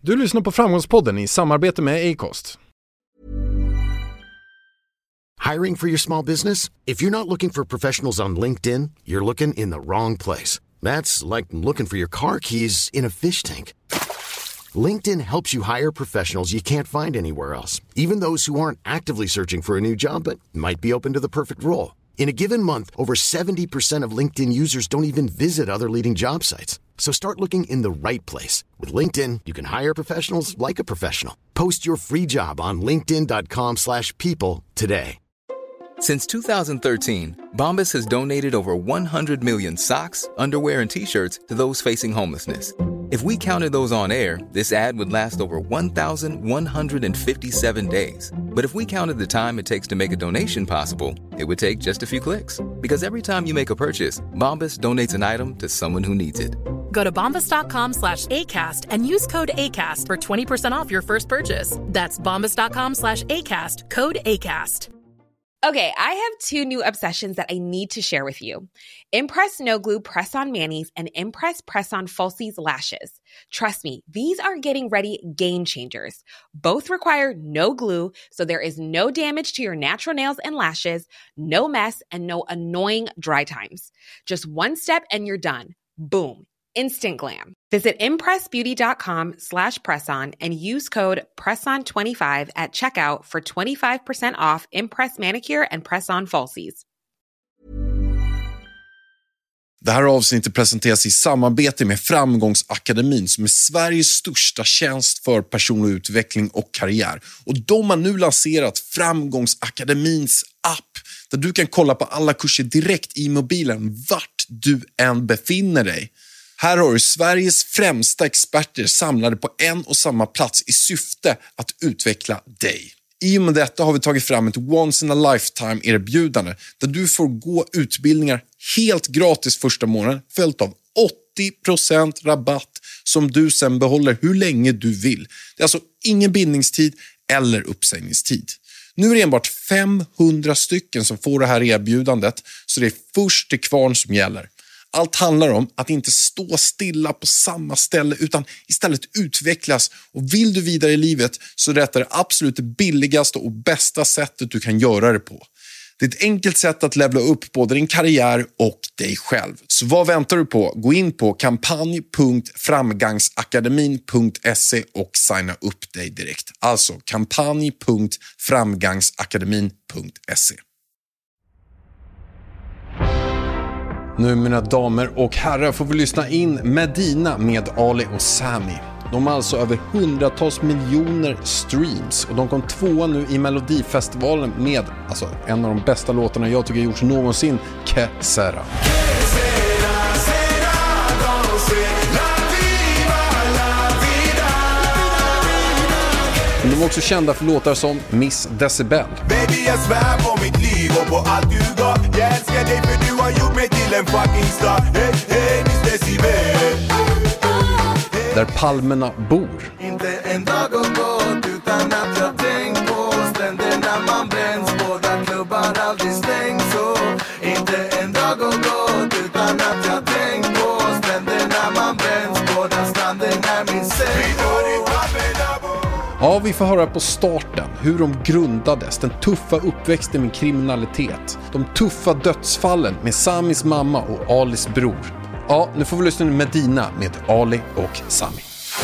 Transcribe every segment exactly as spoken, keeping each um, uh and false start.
Du lyssnar på Framgångspodden i samarbete med Acast. Hiring for your small business? If you're not looking for professionals on LinkedIn, you're looking in the wrong place. That's like looking for your car keys in a fish tank. LinkedIn helps you hire professionals you can't find anywhere else, even those who aren't actively searching for a new job but might be open to the perfect role. In a given month, over seventy percent of LinkedIn users don't even visit other leading job sites. So start looking in the right place. With LinkedIn, you can hire professionals like a professional. Post your free job on linkedin dot com slash people today. Since two thousand thirteen, Bombas has donated over one hundred million socks, underwear, and T-shirts to those facing homelessness. If we counted those on air, this ad would last over one thousand one hundred fifty-seven days. But if we counted the time it takes to make a donation possible, it would take just a few clicks. Because every time you make a purchase, Bombas donates an item to someone who needs it. Go to bombas.com slash ACAST and use code ACAST for twenty percent off your first purchase. That's bombas.com slash ACAST, code ACAST. Okay, I have two new obsessions that I need to share with you. Impress No Glue Press-On Manis and Impress Press-On Falsies Lashes. Trust me, these are getting ready game changers. Both require no glue, so there is no damage to your natural nails and lashes, no mess, and no annoying dry times. Just one step and you're done. Boom. Instant glam. Visit impressbeauty.com slash presson and use code presson twenty-five at checkout for twenty-five percent off Impress Manicure and Press-On Falsies. Det här avsnittet presenteras i samarbete med Framgångsakademin som är Sveriges största tjänst för personlig utveckling och karriär. Och de har nu lanserat Framgångsakademins app där du kan kolla på alla kurser direkt i mobilen vart du än befinner dig. Här har du Sveriges främsta experter samlade på en och samma plats i syfte att utveckla dig. I och med detta har vi tagit fram ett once in a lifetime erbjudande där du får gå utbildningar helt gratis första månaden följt av åttio procent rabatt som du sen behåller hur länge du vill. Det är alltså ingen bindningstid eller uppsägningstid. Nu är det enbart femhundra stycken som får det här erbjudandet så det är först till kvarn som gäller. Allt handlar om att inte stå stilla på samma ställe utan istället utvecklas. Och vill du vidare i livet så är det absolut det billigaste och bästa sättet du kan göra det på. Det är ett enkelt sätt att levla upp både din karriär och dig själv. Så vad väntar du på? Gå in på kampanj punkt framgangsakademin punkt se och signa upp dig direkt. Alltså kampanj punkt framgangsakademin punkt se. Nu mina damer och herrar får vi lyssna in Medina med Ali och Sami. De har alltså över hundratals miljoner streams och de kom tvåa nu i Melodifestivalen med alltså, en av de bästa låtarna jag tycker har gjorts någonsin, Que Sera. De var också kända för låtar som Miss Decibel. Baby, jag svär på mitt liv och på allt du gav. Jag älskar dig för du har gjort mig till en fucking star. Hey, hey, Miss Decibel. Där palmerna bor. Inte en dag har gått utan att jag tänkt på ständerna man bränns. Båda klubbar aldrig stängs så. Inte en dag har gått utan att jag tänkt på ständerna man bränns. Båda stranden är min säng. Ja, vi får höra på starten hur de grundades, den tuffa uppväxten med kriminalitet, de tuffa dödsfallen med Samis mamma och Alis bror. Ja, nu får vi lyssna till Medina med Ali och Sami.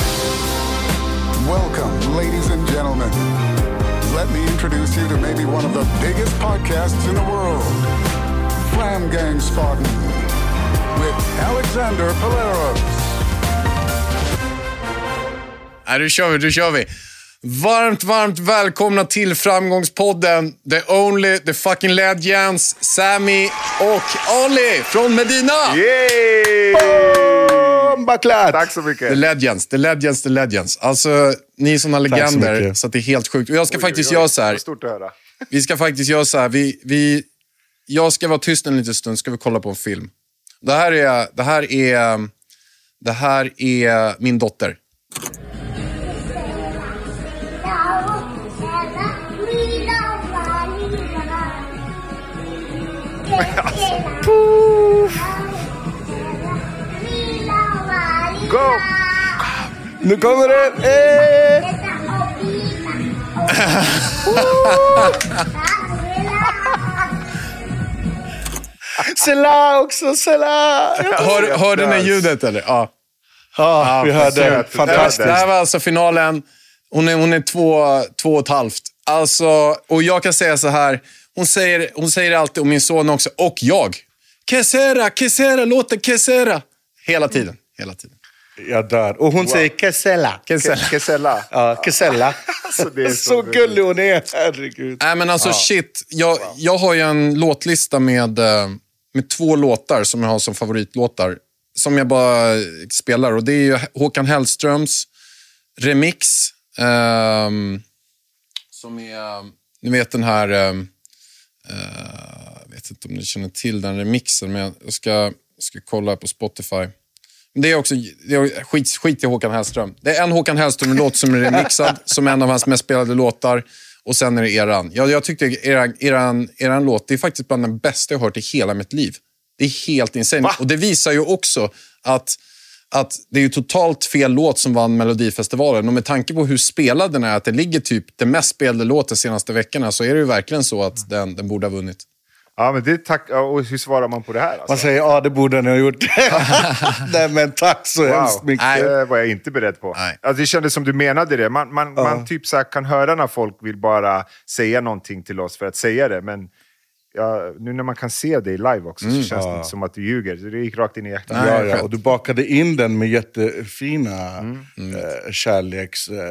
Welcome, ladies and gentlemen. Let me introduce you to maybe one of the biggest podcasts in the world. Framgångspodden with Alexander Polaros. Ja, nu kör vi, nu kör vi. Varmt, varmt välkomna till Framgångspodden. The only, the fucking legends, Sami och Ali från Medina. Yay! Bombaklatt! Tack så mycket. The legends, the legends, the legends. Alltså, ni är såna legender så, så att det är helt sjukt. Och jag ska oj, faktiskt oj, göra så här. Stort att höra. Vi ska faktiskt göra så här. Vi, vi, jag ska vara tyst en liten stund, ska vi kolla på en film. Det här är, det här är, det här är min dotter. Go! Nu kommer det! Eh! Sela också, Sela! Hör, hörde ni ljudet eller? Ja. Ja, vi hörde. Fantastiskt. Det här var alltså finalen. Hon är, hon är två, två och ett halvt. Alltså, och jag kan säga så här. Hon säger, hon säger alltid, och min son också, och jag. Kesera, kesera, låter kesera. Hela tiden, hela tiden. Jag dör. Och hon wow. säger Kesella. Kesella. Kesella. Ja, Kesella. Alltså, det är så, så gullig hon är, herregud. Nej, men alltså ja. shit. Jag, wow. jag har ju en låtlista med, med två låtar som jag har som favoritlåtar. Som jag bara spelar. Och det är ju Håkan Hellströms remix. Um, som är, ni vet den här... Um, uh, jag vet inte om ni känner till den remixen. Men jag ska, ska kolla på Spotify. Det är också det är skit, skit i Håkan Hellström. Det är en Håkan Hellström-låt som är remixad. Som är en av hans mest spelade låtar. Och sen är det eran. Jag, jag tyckte eran, eran, eran låt, det är faktiskt bland den bästa jag har hört i hela mitt liv. Det är helt insane. Va? Och det visar ju också att, att det är ju totalt fel låt som vann Melodifestivalen. Och med tanke på hur spelad den är, att det ligger typ den mest spelade låten de senaste veckorna, så är det ju verkligen så att den, den borde ha vunnit. Ja, men det är tack. Och hur svarar man på det här? Alltså? Man säger, ja, det borde ni ha gjort. Nej, men tack så wow. hemskt mycket. Nej, det var jag inte beredd på. Alltså, det kändes som du menade det. Man, man, ja. man typ så här kan höra när folk vill bara säga någonting till oss för att säga det. Men ja, nu när man kan se det i live också mm. så känns ja. det som att du ljuger. Så det gick rakt in i hjärtat. Ja, ja, och du bakade in den med jättefina mm. äh, kärleks... Äh,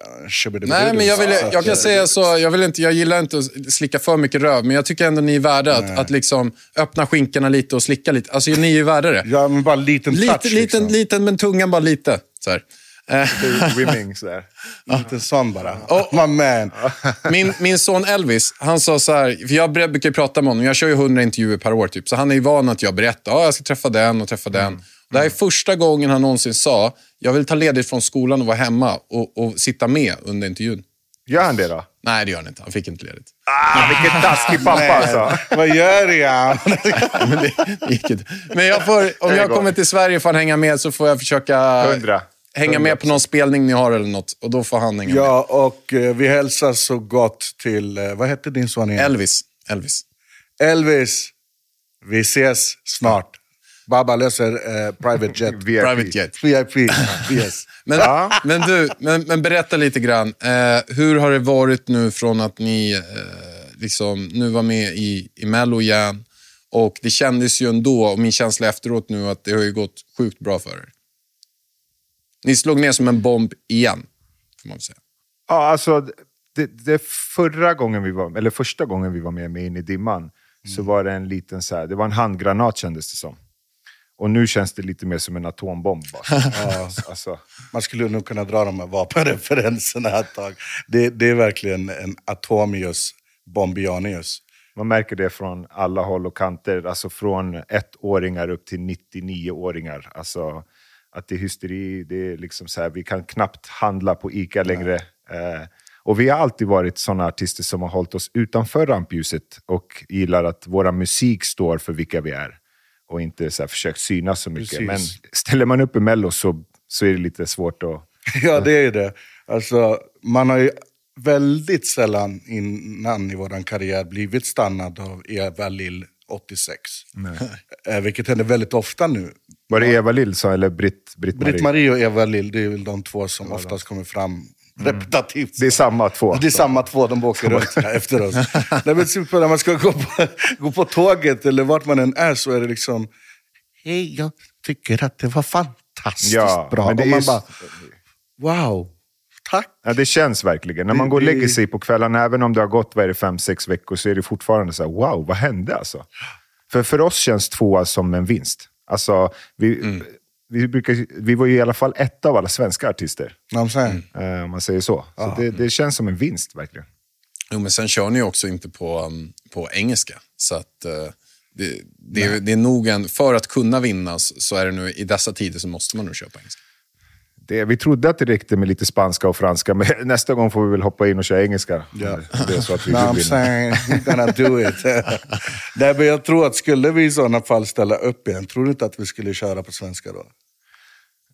Nej, men jag, vill, jag kan säga så, jag, vill inte, jag gillar inte att slicka för mycket röv, men jag tycker ändå ni är värda att, att liksom öppna skinkorna lite och slicka lite. Alltså ni är ju värda det. Ja, men bara en liten lite, touch. Liten, liksom. liten, men tungan bara lite. Så här. Rimming sådär. Lite sån bara. Oh, my man. min, min son Elvis, han sa så här, för jag brukar ju prata med honom, jag kör ju hundra intervjuer per år typ, så han är ju van att jag berättar, ja, jag ska träffa den och träffa mm. den. Det här är första gången han någonsin sa, jag vill ta ledigt från skolan och vara hemma och, och sitta med under intervjun. Gör han det då? Nej, det gör han inte. Han fick inte ledigt. Ah, vilken taskig pappa alltså. Vad gör jag? Men det, det gick inte. Men jag får, om jag kommer till Sverige för att hänga med, så får jag försöka... Hundra. Hänga med på någon spelning ni har eller något. Och då får han hänga ja, med. Ja, och eh, vi hälsar så gott till... Eh, vad heter din son igen? Elvis. Elvis. Elvis. Vi ses snart. Baba löser eh, private jet. V I P. Private jet. V I P. Yes. men, ja. men du, men, men berätta lite grann. Eh, hur har det varit nu från att ni eh, liksom, nu var med i, i Mello igen? Och det kändes ju ändå, och min känsla efteråt nu, att det har ju gått sjukt bra för er. Ni slog ner som en bomb igen, får man säga. Ja, alltså det, det förra gången vi var, eller första gången vi var med, med In i dimman, mm. så var det en liten så här, det var en handgranat kändes det som. Och nu känns det lite mer som en atombomb bara. Ja, alltså, man skulle nog kunna dra de här vapenreferenserna ett tag. Det, det är verkligen en atomius, bombianius. Man märker det från alla håll och kanter, alltså från ettåringar upp till nittionio-åringar, alltså att det är hysteri, det är liksom så här, vi kan knappt handla på ICA längre. Eh, och vi har alltid varit sådana artister som har hållit oss utanför rampljuset och gillar att våra musik står för vilka vi är. Och inte så här försökt synas så mycket. Precis. Men ställer man upp i Mello så, så är det lite svårt att... Ja, det är det. Alltså, man har ju väldigt sällan innan i våran karriär blivit stannad av Eva Lill åttiosex. Nej. Vilket händer väldigt ofta nu. Var det Eva Lill så, eller Britt, Britt Marie? Britt Marie och Eva Lill, det är väl de två som ja, oftast kommer fram mm. repetitivt. Det är samma två. Det är samma två, de åker runt efter oss. Nej, men typ, när man ska gå på, gå på tåget eller vart man än är, så är det liksom, hej, jag tycker att det var fantastiskt ja, bra. Men det och man är... bara, wow. Tack. Ja, det känns verkligen. När man går och lägger sig på kvällen, även om det har gått vad är det, fem, sex veckor, så är det fortfarande så här, wow, vad hände alltså? För för oss känns tvåa som en vinst. Alltså, vi, mm. vi, brukar, vi var ju i alla fall ett av alla svenska artister. Mm. Om man säger så. Så ah. det, det känns som en vinst, verkligen. Jo, men sen kör ni också inte på, um, på engelska. Så att uh, det, det, är, det är nog en, för att kunna vinna så är det nu, i dessa tider så måste man nu köpa engelska. Det, vi trodde att det räckte med lite spanska och franska, men nästa gång får vi väl hoppa in och köra engelska. Ja. Det är så att vi no, I'm saying, we're gonna do it. Nej, men jag tror att skulle vi i sådana fall ställa upp igen, tror du inte att vi skulle köra på svenska då?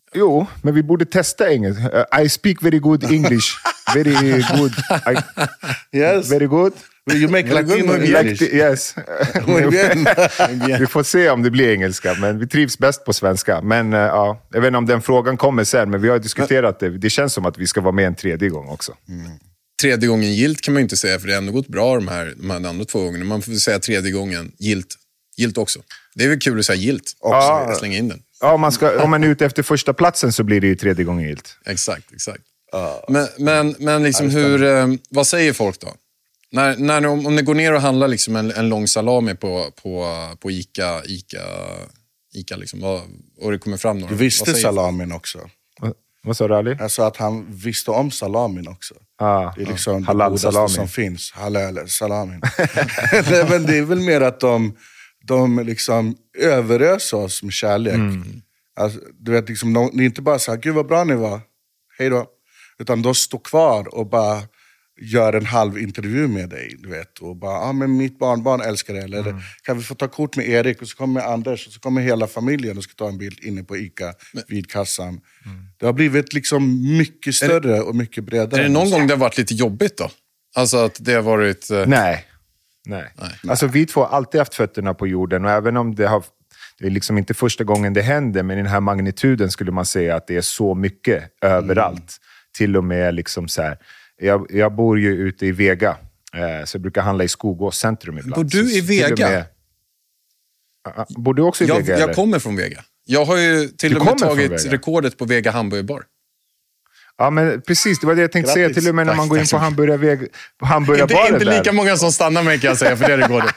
Jo, men vi borde testa engelska. Uh, I speak very good English. Very good. I, yes. Very good. You make Latino English. Like, yes. Vi får se om det blir engelska, men vi trivs bäst på svenska. Men uh, ja, jag vet inte om den frågan kommer sen, men vi har diskuterat det. Det känns som att vi ska vara med en tredje gång också. Mm. Tredje gången gilt kan man ju inte säga, för det har ändå gått bra de här, de här andra två gångerna. Man får säga tredje gången gilt. Gilt också. Det är väl kul att säga gilt också, ja. Slänga in den. Ja, man ska, om man är ute efter första platsen så blir det ju tredje gången gilt. Exakt, exakt. Uh, men, men, men liksom hur, eh, vad säger folk då? När, när, om, om ni går ner och handlar liksom en, en lång salami på, på, på Ica, Ica, Ica liksom, vad, och det kommer fram några. Du visste salamin också. Vad, vad sa du, Ali? Alltså att han visste om salamin också. Ah, det är liksom ah. det godaste som finns. Halal salamin. Nej, men det är väl mer att de, de liksom överöser oss med kärlek. Mm. Alltså, du vet, liksom, de, det är inte bara så här, gud vad bra ni var, hej då. Utan de står kvar och bara gör en halv intervju med dig, du vet. Och bara, ja ah, men mitt barnbarn älskar det. Eller mm. kan vi få ta kort med Erik? Och så kommer Anders och så kommer hela familjen och ska ta en bild inne på Ica men, vid kassan. Mm. Det har blivit liksom mycket större det, och mycket bredare. Är det någon gång det har varit lite jobbigt då? Alltså att det har varit... Uh... Nej. Nej. Nej. Alltså vi två har alltid haft fötterna på jorden, och även om det har... Det är liksom inte första gången det händer, men i den här magnituden skulle man säga att det är så mycket överallt. Mm. Till och med liksom så här... Jag, jag bor ju ute i Vega, eh, så jag brukar handla i Skogås centrum ibland. Bor du i Vega? Med, uh, bor du också i jag, Vega? Jag eller? kommer från Vega. Jag har ju till du och med tagit rekordet på Vega hamburgerbar. Ja, men precis, det var det jag tänkte Grattis. säga. Till och med när man tack, går in på hamburgarbaren hamburgarbaren inte, inte lika många som stannar med, kan jag säga, för det rekordet.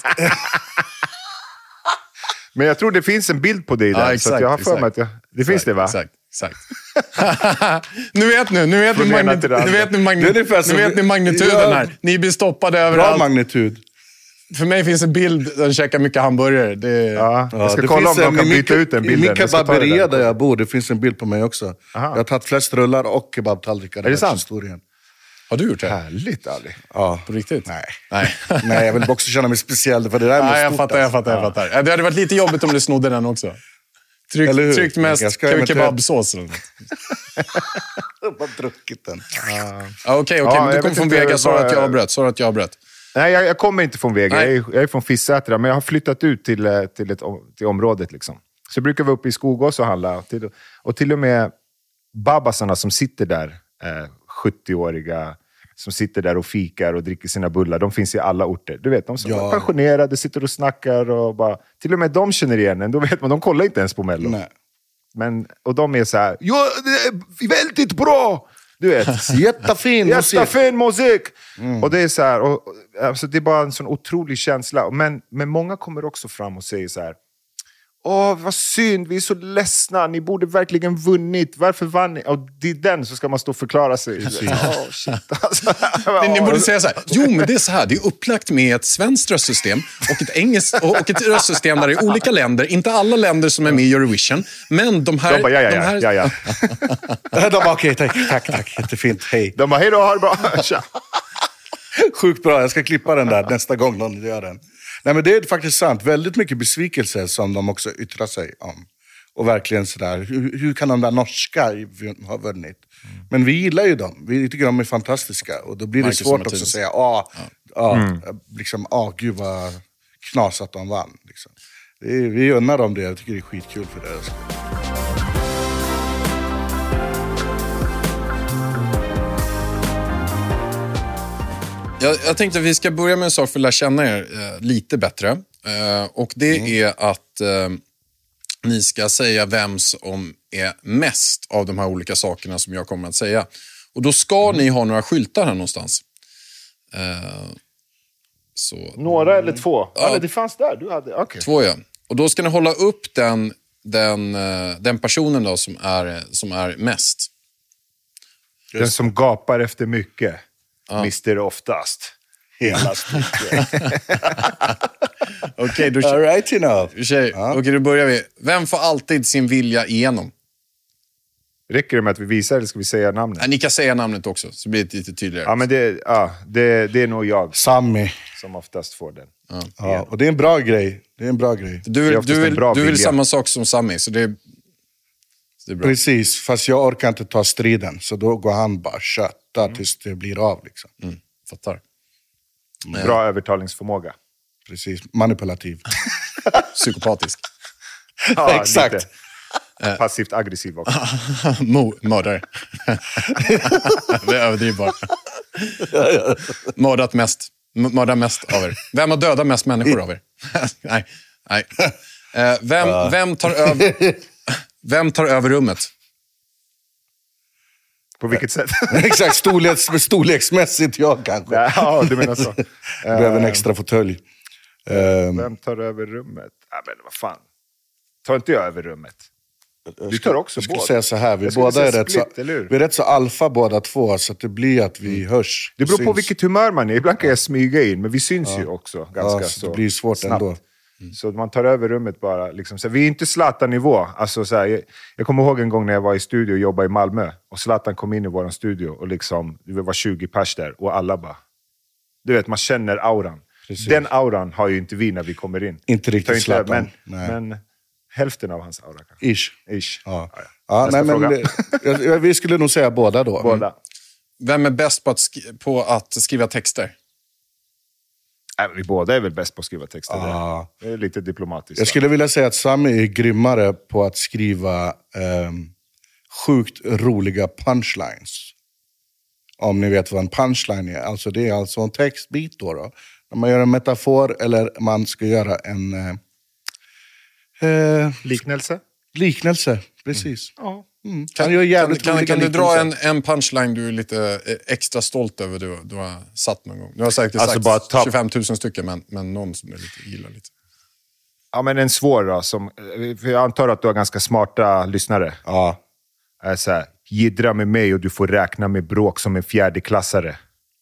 Men jag tror det finns en bild på dig där. Ja, exakt, så att jag har för mig att jag, det exakt, finns det, va? Exakt, exakt. nu vet nu, nu vet ni magnitud, nu vet ni magnitud, nu vet ni magnituden här. Ni blir stoppade överallt. Bra magnitud. För mig finns en bild där de käkar mycket hamburgare. Det... Ja, jag ska ja, kolla om de kan byta ut den bilden. I min kebaberia där jag bor, det finns en bild på mig också. Aha. Jag har tagit flest rullar och kebabtallrikar. Är det sant? Historien. Har du gjort det? Härligt, Ali. Ja. På riktigt? Nej. Nej. Nej, jag vill också känna mig speciell. För det där är Nej, jag fattar, jag fattar, jag fattar. Ja. Det hade varit lite jobbigt om du snodde den också. Tryck, tryckt mest kebabsås eller något. Jag har bara druckit den. Okej, okej. Men du kom från Vega, sa att jag avbröt. Sa att jag avbröt. Nej, jag, jag kommer inte från Vega. Jag är, jag är från Fissätra, men jag har flyttat ut till, till, ett, till området. Liksom. Så jag brukar vara uppe i Skogås och handla. Och till, och till och med babasarna som sitter där, eh, sjuttio-åriga, som sitter där och fikar och dricker sina bullar. De finns i alla orter. Du vet, de som ja. är pensionerade, sitter och snackar och bara... Till och med de känner igen en. Då vet man, de kollar inte ens på Mello. Nej. Men, och de är så här, ja, det är väldigt bra! Du vet. Jättefin musik. Jättefin musik. Mm. Och det är så här, och, alltså, det är bara en sån otrolig känsla. Men, men många kommer också fram och säger så här, åh, vad synd, vi är så ledsna, ni borde verkligen vunnit, varför vann ni? Och det är den så ska man stå och förklara sig. Oh, shit, alltså. ni, ni borde säga så här, jo men det är så här, det är upplagt med ett svenskt röstsystem och ett engelskt, och ett röstsystem där det är olika länder, inte alla länder som är med i Eurovision, men de här... De bara, ja, ja, de här... ja, ja. De bara, okej, okay, tack, tack, tack, jättefint, hej. De bara, hej då, ha det bra. Sjukt bra, jag ska klippa den där nästa gång någon gör den. Nej, men det är faktiskt sant. Väldigt mycket besvikelse som de också yttrar sig om. Och verkligen sådär, hur, hur kan de där norska ha vunnit? Mm. Men vi gillar ju dem. Vi tycker de är fantastiska. Och då blir det Marcus svårt också att säga, ah, ja. ah, mm. liksom, ah, gud vad knas att de vann. Liksom. Det är, vi unnar dem det. Jag tycker det är skitkul för det. Jag, jag tänkte att vi ska börja med en sak för att lära känna er eh, lite bättre. Eh, och det mm. är att eh, ni ska säga vem som är mest av de här olika sakerna som jag kommer att säga. Och då ska mm. ni ha några skyltar här någonstans. Eh, så. Några eller två? Ja, eller det fanns där. Du hade, okay. Två, ja. Och då ska ni hålla upp den, den, den personen då som är, som är mest. Den som gapar efter mycket. Ja. Mister oftast. Hela stycket. Okej, då, all right, you know. ja. Okej, då börjar vi. Vem får alltid sin vilja igenom? Räcker det med att vi visar eller ska vi säga namnet? Ja, ni kan säga namnet också, så blir det lite tydligare. Ja, men det, ja, det, det är nog jag. Sammy. Som oftast får den. Ja. Ja, och det är en bra grej. Det är en bra grej. Du vill, du vill, du vill samma sak som Sammy, så det är... Det är bra. Precis, fast jag orkar inte ta striden. Så då går han bara kötta mm. tills det blir av. Liksom. Mm, fattar. Mm. Bra övertalningsförmåga. Precis, manipulativ. Psykopatisk. Ja, exakt. Passivt aggressiv också. Mördare. Det är överdrivet. Mördat mest. Mördar mest av er. Vem har dödat mest människor av er? nej, nej. Eh, vem, uh. vem, tar över, vem tar över rummet? På vilket sätt? Exakt, storleks, storleksmässigt jag kanske. Ja, du menar så. Behöver en extra fåtölj. Uh, vem tar över rummet? Ja, men vad fan. Tar inte jag över rummet? Du tar också jag ska båda. säga så här, vi båda är rätt, split, så, vi är rätt så alfa båda två, så att det blir att vi mm. hörs. Det beror syns. på vilket humör man är. Ibland kan jag smyga in, men vi syns ja. ju också ganska ja, så, så det blir svårt snabbt. Ändå. Mm. Så man tar över rummet bara. Liksom. Så vi är inte Zlatan-nivå. Alltså, så här, jag, jag kommer ihåg en gång när jag var i studio och jobbade i Malmö. Och Zlatan kom in i vår studio och liksom, det var tjugo pers där. Och alla bara... Du vet, man känner auran. Precis. Den auran har ju inte vi när vi kommer in. Inte riktigt Zlatan. Men, men hälften av hans aura kanske. Ish. Ish. Ja. Ja, ja. Nej, men det, vi skulle nog säga båda då. Båda. Mm. Vem är bäst på att, sk- på att skriva texter? Äh, vi båda är väl bäst på att skriva texter. Ah. Det är lite diplomatiskt. Jag skulle vilja säga att Sami är grymmare på att skriva eh, sjukt roliga punchlines. Om ni vet vad en punchline är. Alltså det är alltså en textbit då. då. När man gör en metafor eller man ska göra en... Eh, Eh, liknelse? Liknelse, precis. Mm. Ja. Mm. Kan, kan, jävligt kan, kan du dra en, en punchline du är lite extra stolt över du, du har satt någon gång? Du har säkert alltså sagt bara top... tjugofem tusen stycken, men, men någon som du lite gillar lite. Ja, men en svår då. Som, för jag antar att du har ganska smarta lyssnare. Ja. Är så här, gidra med mig och du får räkna med bråk som en fjärdeklassare.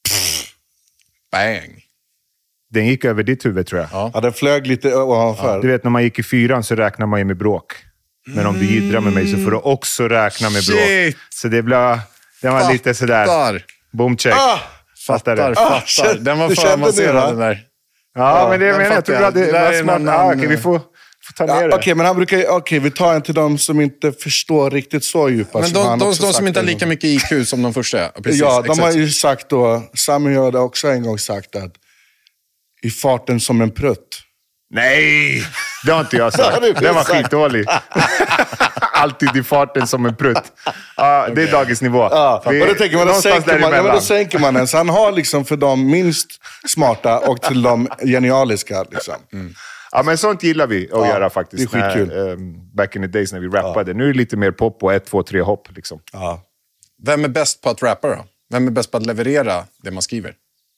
Bang! Den gick över ditt huvud, tror jag. Ja, ja den flög lite ovanför. Ja, du vet, när man gick i fyran så räknar man ju med bråk. Men om du giddrar med mig så får du också räkna med bråk. Shit. Så det blev... Den var fattar. Lite sådär... Boomcheck. Ah, fattar, fattar. Ah, fattar. Den var för avancerad, den där. Ja, ja, men det menar jag. Tror jag det var smart. Ja, okej, vi får, får ta ner ja, det. Okej, okay, men han brukar... Okej, okay, vi tar en till de som inte förstår riktigt så djupa. Men de, de, de som inte har lika mycket I Q som de första. Precis, ja, de exakt. har ju sagt då... Sami har också en gång sagt att i farten som en prutt. Nej, det har inte jag sagt. Den var skitdålig. Alltid i farten som en prutt. Ja, det är okay. Dagens nivå. Ja, och då tänker man, då sänker man, ja, då sänker man den. Så han har liksom för de minst smarta och till de genialiska. Liksom. Mm. Ja, men sånt gillar vi att ja, göra faktiskt. Det är skitkul. När, um, back in the days när vi rappade. Ja. Nu är det lite mer pop och ett, två, tre hopp. Liksom. Ja. Vem är bäst på att rappa då? Vem är bäst på att leverera det man skriver?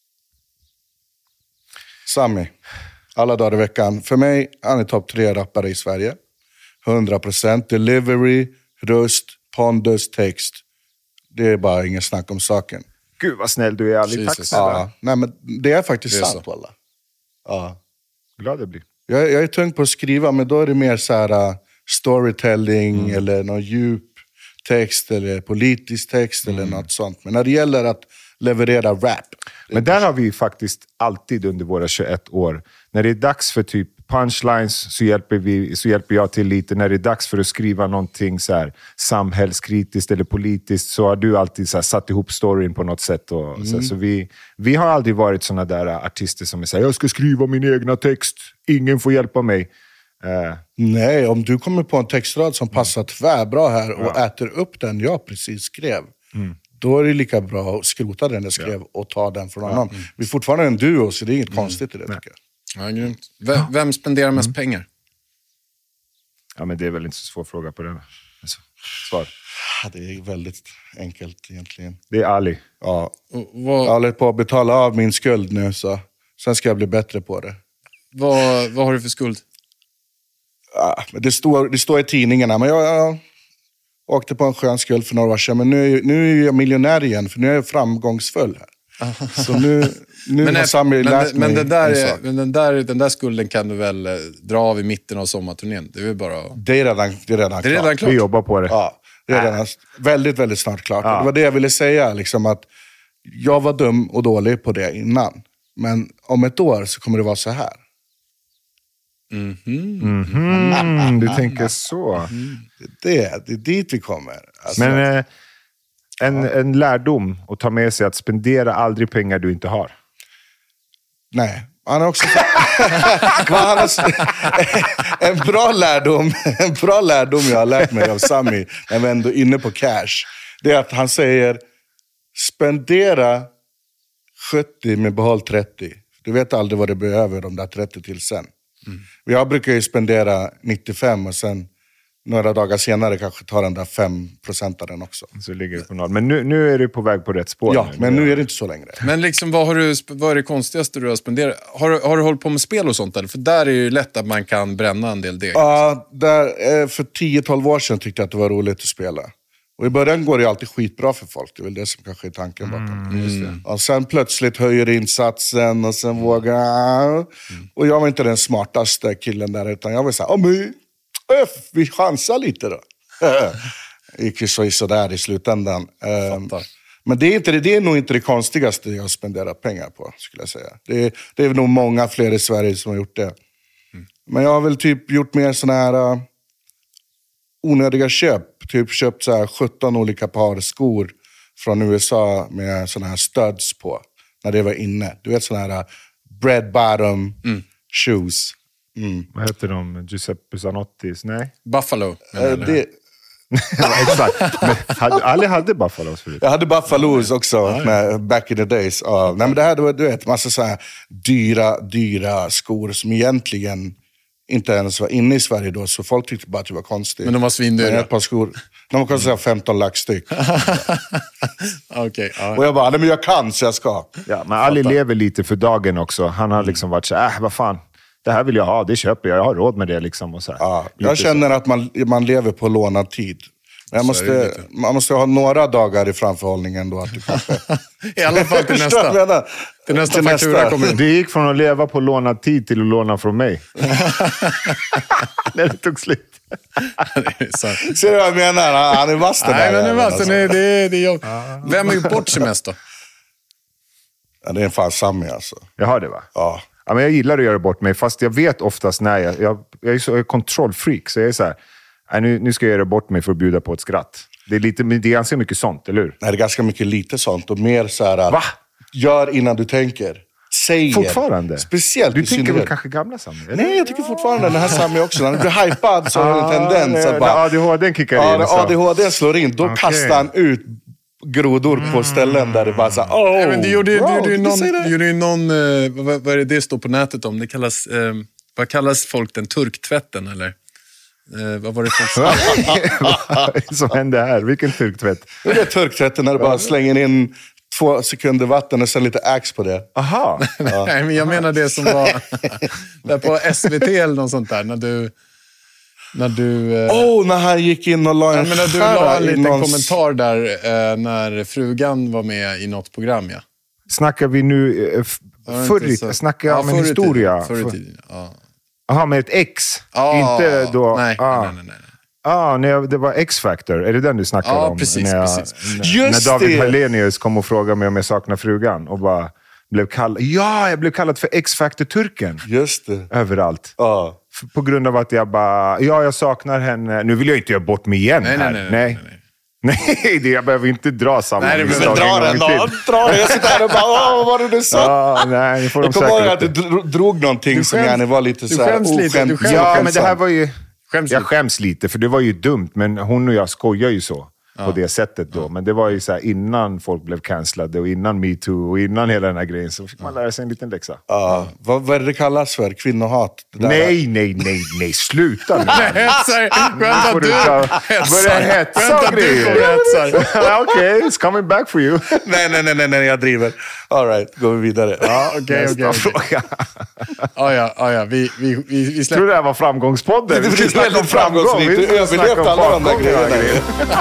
Sami. Alla dagar i veckan. För mig, han är topp tre rappare i Sverige. hundra procent delivery, röst, pondus, text. Det är bara ingen snack om saken. Gud vad snäll du är, Ali. Tack så ja, nej, men det är faktiskt det är sant, alla. Ja. Glad det blir. Jag, jag är tung på att skriva, men då är det mer så här uh, storytelling mm. eller någon djup text eller politisk text mm. eller något sånt. Men när det gäller att leverera rap. Men där har vi faktiskt alltid under våra tjugoett år. När det är dags för typ punchlines så hjälper, vi, så hjälper jag till lite. När det är dags för att skriva någonting så här samhällskritiskt eller politiskt så har du alltid så här satt ihop storyn på något sätt. Och, mm. så, så vi, vi har aldrig varit såna där artister som säger jag ska skriva min egna text. Ingen får hjälpa mig. Uh. Nej, om du kommer på en textrad som passar tvärbra här och ja. äter upp den jag precis skrev. Mm. Då är det lika bra att skrota den jag skrev ja. och ta den från honom. Ja. Mm. Vi är fortfarande en duo, så det är inget mm. konstigt i det, tycker jag. Ja, grymt. Vem, vem spenderar mest mm. pengar? Ja, men det är väl inte så svår fråga på det. Alltså, svar. Ja, det är väldigt enkelt egentligen. Det är Ali. Ja. Och vad... Jag håller på att betala av min skuld nu, så sen ska jag bli bättre på det. Vad, vad har du för skuld? Ja, det, står, det står i tidningarna, men jag... jag... åkte på en skön skuld för några år sedan, men nu, nu är jag miljonär igen, för nu är jag framgångsfull här. Så nu, nu men, har Sami lärt men, men, den där, är, men den där, den där skulden kan du väl eh, dra av i mitten av sommarturnén? Det är väl bara... Det är redan, det är redan, det är redan klart. Vi jobbar på det. Ja, det är redan väldigt, väldigt snart klart. Ja. Det var det jag ville säga, liksom, att jag var dum och dålig på det innan. Men om ett år så kommer det vara så här. Mm-hmm. Mm-hmm. Du tänker så. Mm. Det, det är dit vi kommer. Alltså, Men eh, en, en lärdom att ta med sig att spendera aldrig pengar du inte har. Nej. Han har också han har, en bra lärdom en bra lärdom jag har lärt mig av Sami när vi ändå är inne på cash, det är att han säger spendera sjuttio med behåll trettio. Du vet aldrig vad du behöver de där trettio till sen. Mm. Jag brukar ju spendera nittiofem och sen några dagar senare kanske tar den där fem procent av den också. Så ligger det på noll. Men nu, nu är du på väg på rätt spår. Ja, nu. Men nu är det inte så längre. Men liksom, vad, har du, vad är det konstigaste du har spenderat? Har, har du hållit på med spel och sånt där? För där är det ju lätt att man kan bränna en del deg. Ja, där, för tio tolv år sedan tyckte jag att det var roligt att spela. Och i början går det ju alltid skitbra för folk. Det är väl det som kanske är tanken bakom. Mm. Och sen plötsligt höjer insatsen och sen vågar mm. Och jag var inte den smartaste killen där, utan jag var så här, oh, men, öff, vi chansar lite då. Gick ju så, så där i slutändan. Fattar. Men det är, inte, det är nog inte det konstigaste jag har spenderat pengar på, skulle jag säga. Det är, det är nog många fler i Sverige som har gjort det. Mm. Men jag har väl typ gjort mer såna här uh, onödiga köp. Typ köpt så här sjutton olika par skor från U S A med såna här studs på. När det var inne. Du vet såna här uh, bread bottom mm. shoes. Mm. Vad heter de? Giuseppe Zanottis? Nej? Buffalo. Uh, det... ja, exakt. Men hade, alla hade Buffalos förut. Jag hade Buffalos också ja, med, back in the days. Uh, nej, men det här, du vet, massa så här dyra, dyra skor som egentligen inte ens var inne i Sverige då, så folk tyckte bara att det var konstigt. Men de var svindyra? Ett par skor. De kostade femton lax styck. Okay, ja. Och jag bara, nej men jag kan så jag ska. Ja, men Ali lever lite för dagen också. Han har liksom varit så här, äh, vad fan. Det här vill jag ha, det köper jag. Jag har råd med det liksom. Och så här. Ja, jag känner så. Att man, man lever på lånad tid. Men jag måste, man måste ha några dagar i framförhållningen då. Att du kanske... I alla fall till nästa. Till nästa till faktura nästa. Kommer in. Det gick från att leva på lånad tid till att låna från mig. När det tog slut. Ser du vad jag menar? Han är vass den Nej, men det är vass. Det är, det är, det är ah. Vem har gjort bort sig mest då? Ja, det är en fan Sami alltså. Jag har det va? Ja. Ja, men jag gillar att göra bort mig, fast jag vet oftast när jag... Jag, jag är så jag är kontrollfreak, så jag är så här... Nej, nu, nu ska jag göra bort mig för att bjuda på ett skratt. Det är, lite, det är ganska mycket sånt, eller hur? Nej, det är ganska mycket lite sånt och mer så här... Va? Gör innan du tänker. Säger. Fortfarande? Speciellt. Du tänker väl kanske gamla Sami? Nej, jag tycker fortfarande den här Sami också. När du blir hypad så har du en tendens att bara... A D H D kickar in. Ja, när A D H D slår in, då okay. kastar han ut grodor mm. på ställen där det bara så här, oh, Nej, men du gjorde, bro, du gjorde ju någon, du gjorde ju någon uh, vad, vad är det det står på nätet om? Det kallas, uh, vad kallas folk den? Turktvätten, eller? Uh, vad var det för som hände här? Vilken turktvätt? Det är turktvätten när du bara slänger in två sekunder vatten och sen lite ax på det. Aha. Ja. Nej, men jag menar det som var där på S V T eller något sånt där, när du... När du... Åh, eh, oh, när han gick in och la en ja, när du la en liten någons... kommentar där eh, när frugan var med i något program, ja. Snackar vi nu... Eh, f- förr så... Snackar jag ja, om en historia? Förr i tiden, ja. Jaha, med ett ex? Ah, inte då... Nej, ah. nej, nej, nej. Ja, ah, det var X-Factor. Är det den du snackar ah, om? Precis, när jag, precis. När, när David Hellenius kom och frågade mig om jag saknar frugan. Och bara blev kallad... Ja, jag blev kallad för X-Factor-turken. Just det. Överallt. Ja. Ah. På grund av att jag bara... Ja, jag saknar henne. Nu vill jag inte göra bort mig igen nej, här. Nej, nej, nej. nej. Nej, det, jag behöver inte dra samma nej, misstag dra en gång till. Dra den, jag sitter här och bara, åh, vad var det du sa? Ja, nej, får jag kommer ihåg att du drog någonting skäms, som gärna var lite så här oskämt. Ja, men det här var ju... Skäms jag skäms lite, för det var ju dumt. Men hon och jag skojar ju så. Ja. På det sättet då. Ja. Men det var ju så här innan folk blev cancellade och innan MeToo och innan hela den här grejen, så fick man lära sig en liten läxa. Ja. Vad, vad är det kallas för? Kvinnohat? Nej, nej, nej, nej. Sluta nu. Hetsar. Vänta, du börjar hetsa och grejer. Okej, it's coming back for you. nej, nej, nej, nej, nej, jag driver. All right, går vi vidare. Ja, okej, okej. Ja, ja, ja, vi, vi, vi, vi släpper. Tror det här var framgångspodden? Det är väldigt framgångsrikt. Du överlevt alla de där grejerna.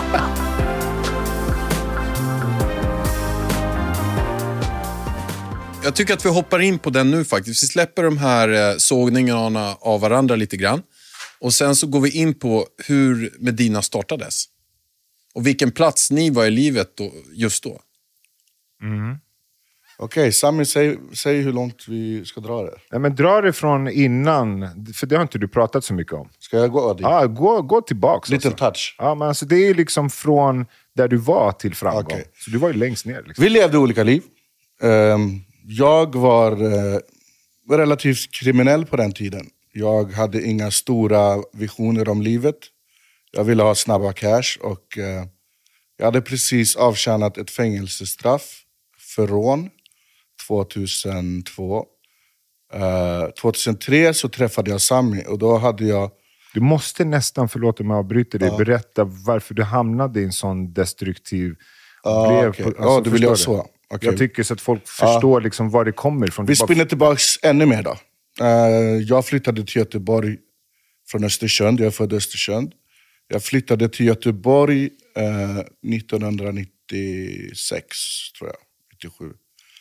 Jag tycker att vi hoppar in på den nu faktiskt. Vi släpper de här sågningarna av varandra lite grann. Och sen så går vi in på hur Medina startades. Och vilken plats ni var i livet då, just då. Mm. Okej, okay, Sami, säg, säg hur långt vi ska dra det. Nej, men dra det från innan, för det har inte du pratat så mycket om. Ska jag gå dit? Ja, gå, gå tillbaks. Liten touch. Ja, men alltså, det är liksom från där du var till framgång. Okay. Så du var ju längst ner. Liksom. Vi levde olika liv. Um, jag var uh, relativt kriminell på den tiden. Jag hade inga stora visioner om livet. Jag ville ha snabba cash och uh, jag hade precis avtjänat ett fängelsestraff för rån tjugohundratvå. Uh, tjugohundratre så träffade jag Sami och då hade jag... Du måste nästan, förlåt om jag avbryter dig, ja. berätta varför du hamnade i en sån destruktiv... Uh, brev okay. på, alltså, ja, du vill jag så. Okay. Jag tycker så att folk förstår uh, liksom var det kommer ifrån. Vi spinner tillbaka ännu mer då. Uh, jag flyttade till Göteborg från Östersund. Jag är född i Östersund. Jag flyttade till Göteborg uh, nittonhundranittiosex, tror jag. nittiosju.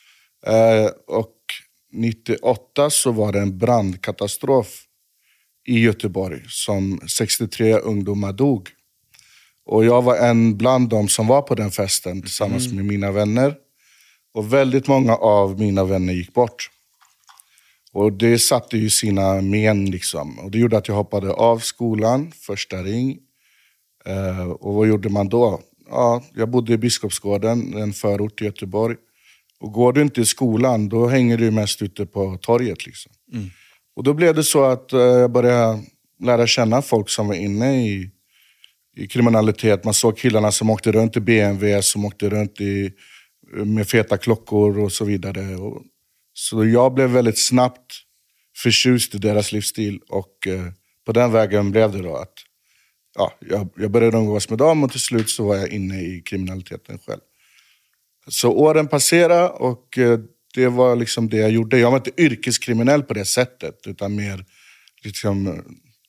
Uh, och nittioåtta så var det en brandkatastrof i Göteborg som sextiotre ungdomar dog. Och jag var en bland dem som var på den festen tillsammans mm. med mina vänner. Och väldigt många av mina vänner gick bort. Och det satte ju sina men liksom. Och det gjorde att jag hoppade av skolan, första ring. Uh, och vad gjorde man då? Ja, jag bodde i Biskopsgården, en förort i Göteborg. Och går du inte i skolan, då hänger du mest ute på torget liksom. Mm. Och då blev det så att uh, jag började lära känna folk som var inne i, i kriminalitet. Man såg killarna som åkte runt i B M W, som åkte runt i, med feta klockor och så vidare. Och, så jag blev väldigt snabbt förtjust i deras livsstil. Och uh, på den vägen blev det då att ja, jag, jag började umgås med dem och till slut så var jag inne i kriminaliteten själv. Så åren passerade och det var liksom det jag gjorde. Jag var inte yrkeskriminell på det sättet utan mer liksom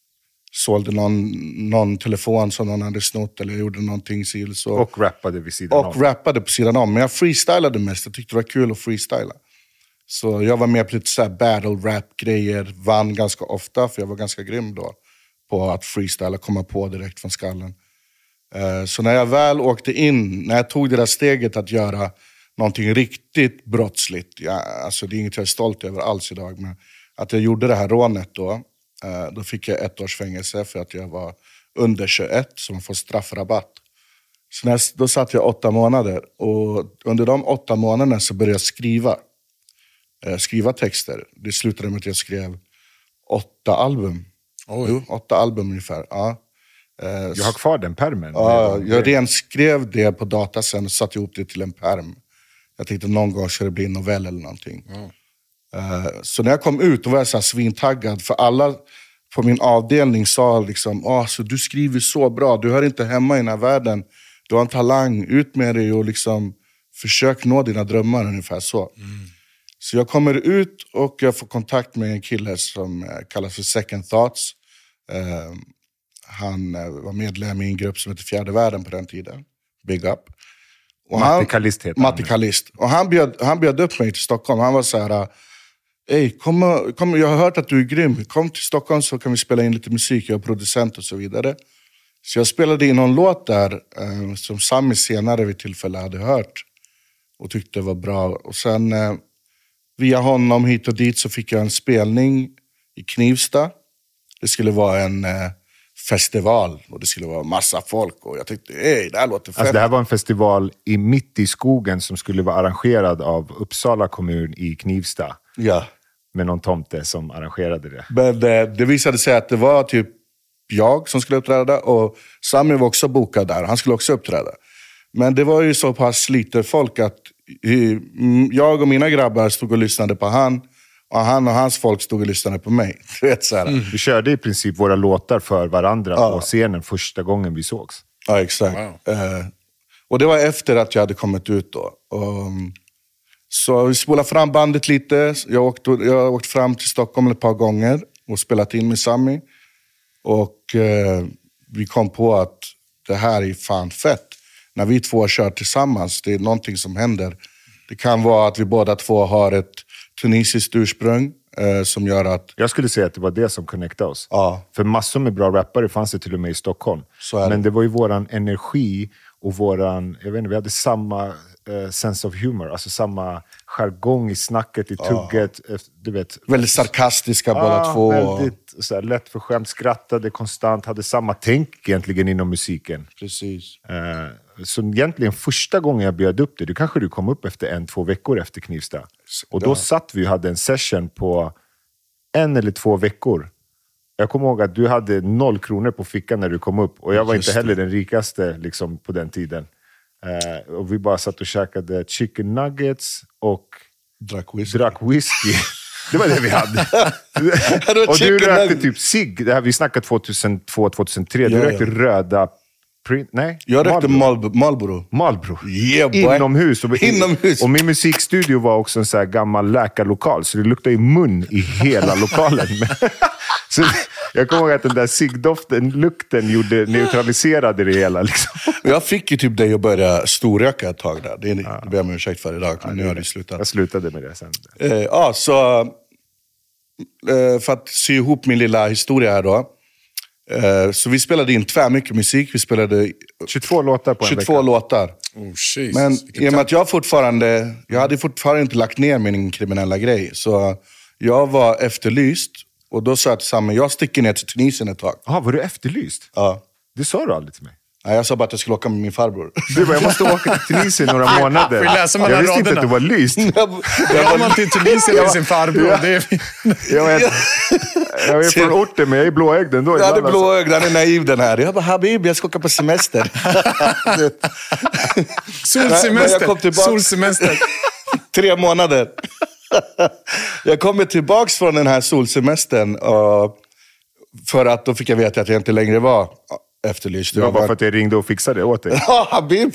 sålde någon, någon telefon som någon hade snott eller gjorde någonting sil så. Och rappade vid sidan och om. Och rappade på sidan om. Men jag freestylade mest. Jag tyckte det var kul att freestyla. Så jag var med på lite så här battle rap grejer. Vann ganska ofta för jag var ganska grym då på att freestyla, komma på direkt från skallen. Så när jag väl åkte in, när jag tog det där steget att göra någonting riktigt brottsligt, ja, alltså det är inget jag är stolt över alls idag, men att jag gjorde det här rånet då, då fick jag ett års fängelse för att jag var under tjugoett, så man får straffrabatt. Så när, då satt jag åtta månader och under de åtta månaderna så började jag skriva, skriva texter. Det slutade med att jag skrev åtta album. Jo, åtta album ungefär, ja. Jag har kvar den permen. Ja, jag ren skrev det på data sen och satte ihop det till en perm. Jag tänkte någon gång ska det bli en novell eller någonting. Mm. Så när jag kom ut då var jag så här svintaggad. För alla på min avdelning sa liksom, ah, så du skriver så bra, du hör inte hemma i den här världen. Du har en talang, ut med dig och liksom försök nå dina drömmar ungefär så. Mm. Så jag kommer ut och jag får kontakt med en kille som kallas för Second Thoughts. Han var medlem i en grupp som heter Fjärde Världen på den tiden. Big up. Matti Kallist heter Matti Kallist. Och han bjöd, han bjöd upp mig till Stockholm. Han var så här, ey, kom, kom, jag har hört att du är grym. Kom till Stockholm så kan vi spela in lite musik. Jag är producent och så vidare. Så jag spelade in någon låt där eh, som Sami senare vid tillfälle hade hört. Och tyckte var bra. Och sen eh, via honom hit och dit så fick jag en spelning i Knivsta. Det skulle vara en... Eh, festival och det skulle vara massa folk och jag tyckte, ej, det här låter fett. Alltså det här var en festival i mitt i skogen som skulle vara arrangerad av Uppsala kommun i Knivsta. Ja. Med någon tomte som arrangerade det. Men det, det visade sig att det var typ jag som skulle uppträda och Sami var också bokad där. Han skulle också uppträda. Men det var ju så pass lite folk att jag och mina grabbar stod och lyssnade på han. Och han och hans folk stod och lyssnade på mig. Du vet, så här. Mm. Vi körde i princip våra låtar för varandra ja. På scenen första gången vi sågs. Ja, exakt. Wow. Eh, och det var efter att jag hade kommit ut då. Och, så vi spolade fram bandet lite. Jag åkte, jag åkte fram till Stockholm ett par gånger och spelat in med Sami. Och eh, vi kom på att det här är fan fett. När vi två kör tillsammans, det är någonting som händer. Det kan vara att vi båda två har ett tunisiskt ursprung eh, som gör att... Jag skulle säga att det var det som connectade oss. Ja. För massor med bra rappare fanns det till och med i Stockholm. Så Men det var ju våran energi och våran... Jag vet inte, vi hade samma eh, sense of humor. Alltså samma jargong i snacket, i tugget. Ja. Du vet. Väldigt sarkastiska båda ja, två. Väldigt så här, lätt för skämt, skrattade konstant, hade samma tänk egentligen inom musiken. Precis. Uh, så egentligen första gången jag bjöd upp det, då kanske du kom upp efter en, två veckor efter Knivsta. Och då ja. satt vi och hade en session på en eller två veckor. Jag kommer ihåg att du hade noll kronor på fickan när du kom upp. Och jag var Just inte heller det. den rikaste liksom, på den tiden. Uh, och vi bara satt och käkade chicken nuggets och drack whisky. Drack whisky. Det var det vi hade. Och du rökte typ cigg. Det här, vi snackade tjugohundratvå tjugohundratre. Du ja, rökte ja. röda... Print, nej? Jag rökte Marlboro. Marlboro. Marlboro. Yeah, Inomhus. Och, Inomhus. Och min musikstudio var också en så här gammal läkarlokal. Så det luktade i mun i hela lokalen. Så jag kommer ihåg att den där ciggdoften, lukten gjorde, neutraliserade det hela. Liksom. Jag fick ju typ dig att börja storröka ett tag där. Det, är, ja. det ber jag om ursäkt för idag. Men ja, nu har det slutat. Jag slutade med det sen. Eh, ja, så... Eh, för att sy ihop min lilla historia här då. Så vi spelade in tvär mycket musik. Vi spelade tjugotvå låtar på en tjugotvå vecka. låtar. Oh, Jesus. Men i och med att jag fortfarande... Jag hade fortfarande inte lagt ner min kriminella grej. Så jag var efterlyst. Och då sa jag till Samme, jag sticker ner till Tunisien ett tag. Jaha, var du efterlyst? Ja. Det sa du aldrig till mig. Nej, jag sa bara att jag skulle åka med min farbror. Du bara, jag måste åka till Tunisien några månader. Jag visste raderna. inte att du var lyst. Jag var man till Tunisien med sin farbror. Ja. Det är... jag, vet, jag är från orten, men jag är blåögd ändå. Jag är blåögd, han är naiv den här. Jag bara, Habib, jag ska åka på semester. Solsemester. Jag tillbaka... Solsemester. Tre månader. Jag kommer tillbaks från den här solsemestern. Och för att då fick jag veta att jag inte längre var efterlyst. Det var bara för att jag ringde och fixade det åt dig. Ja, Habib.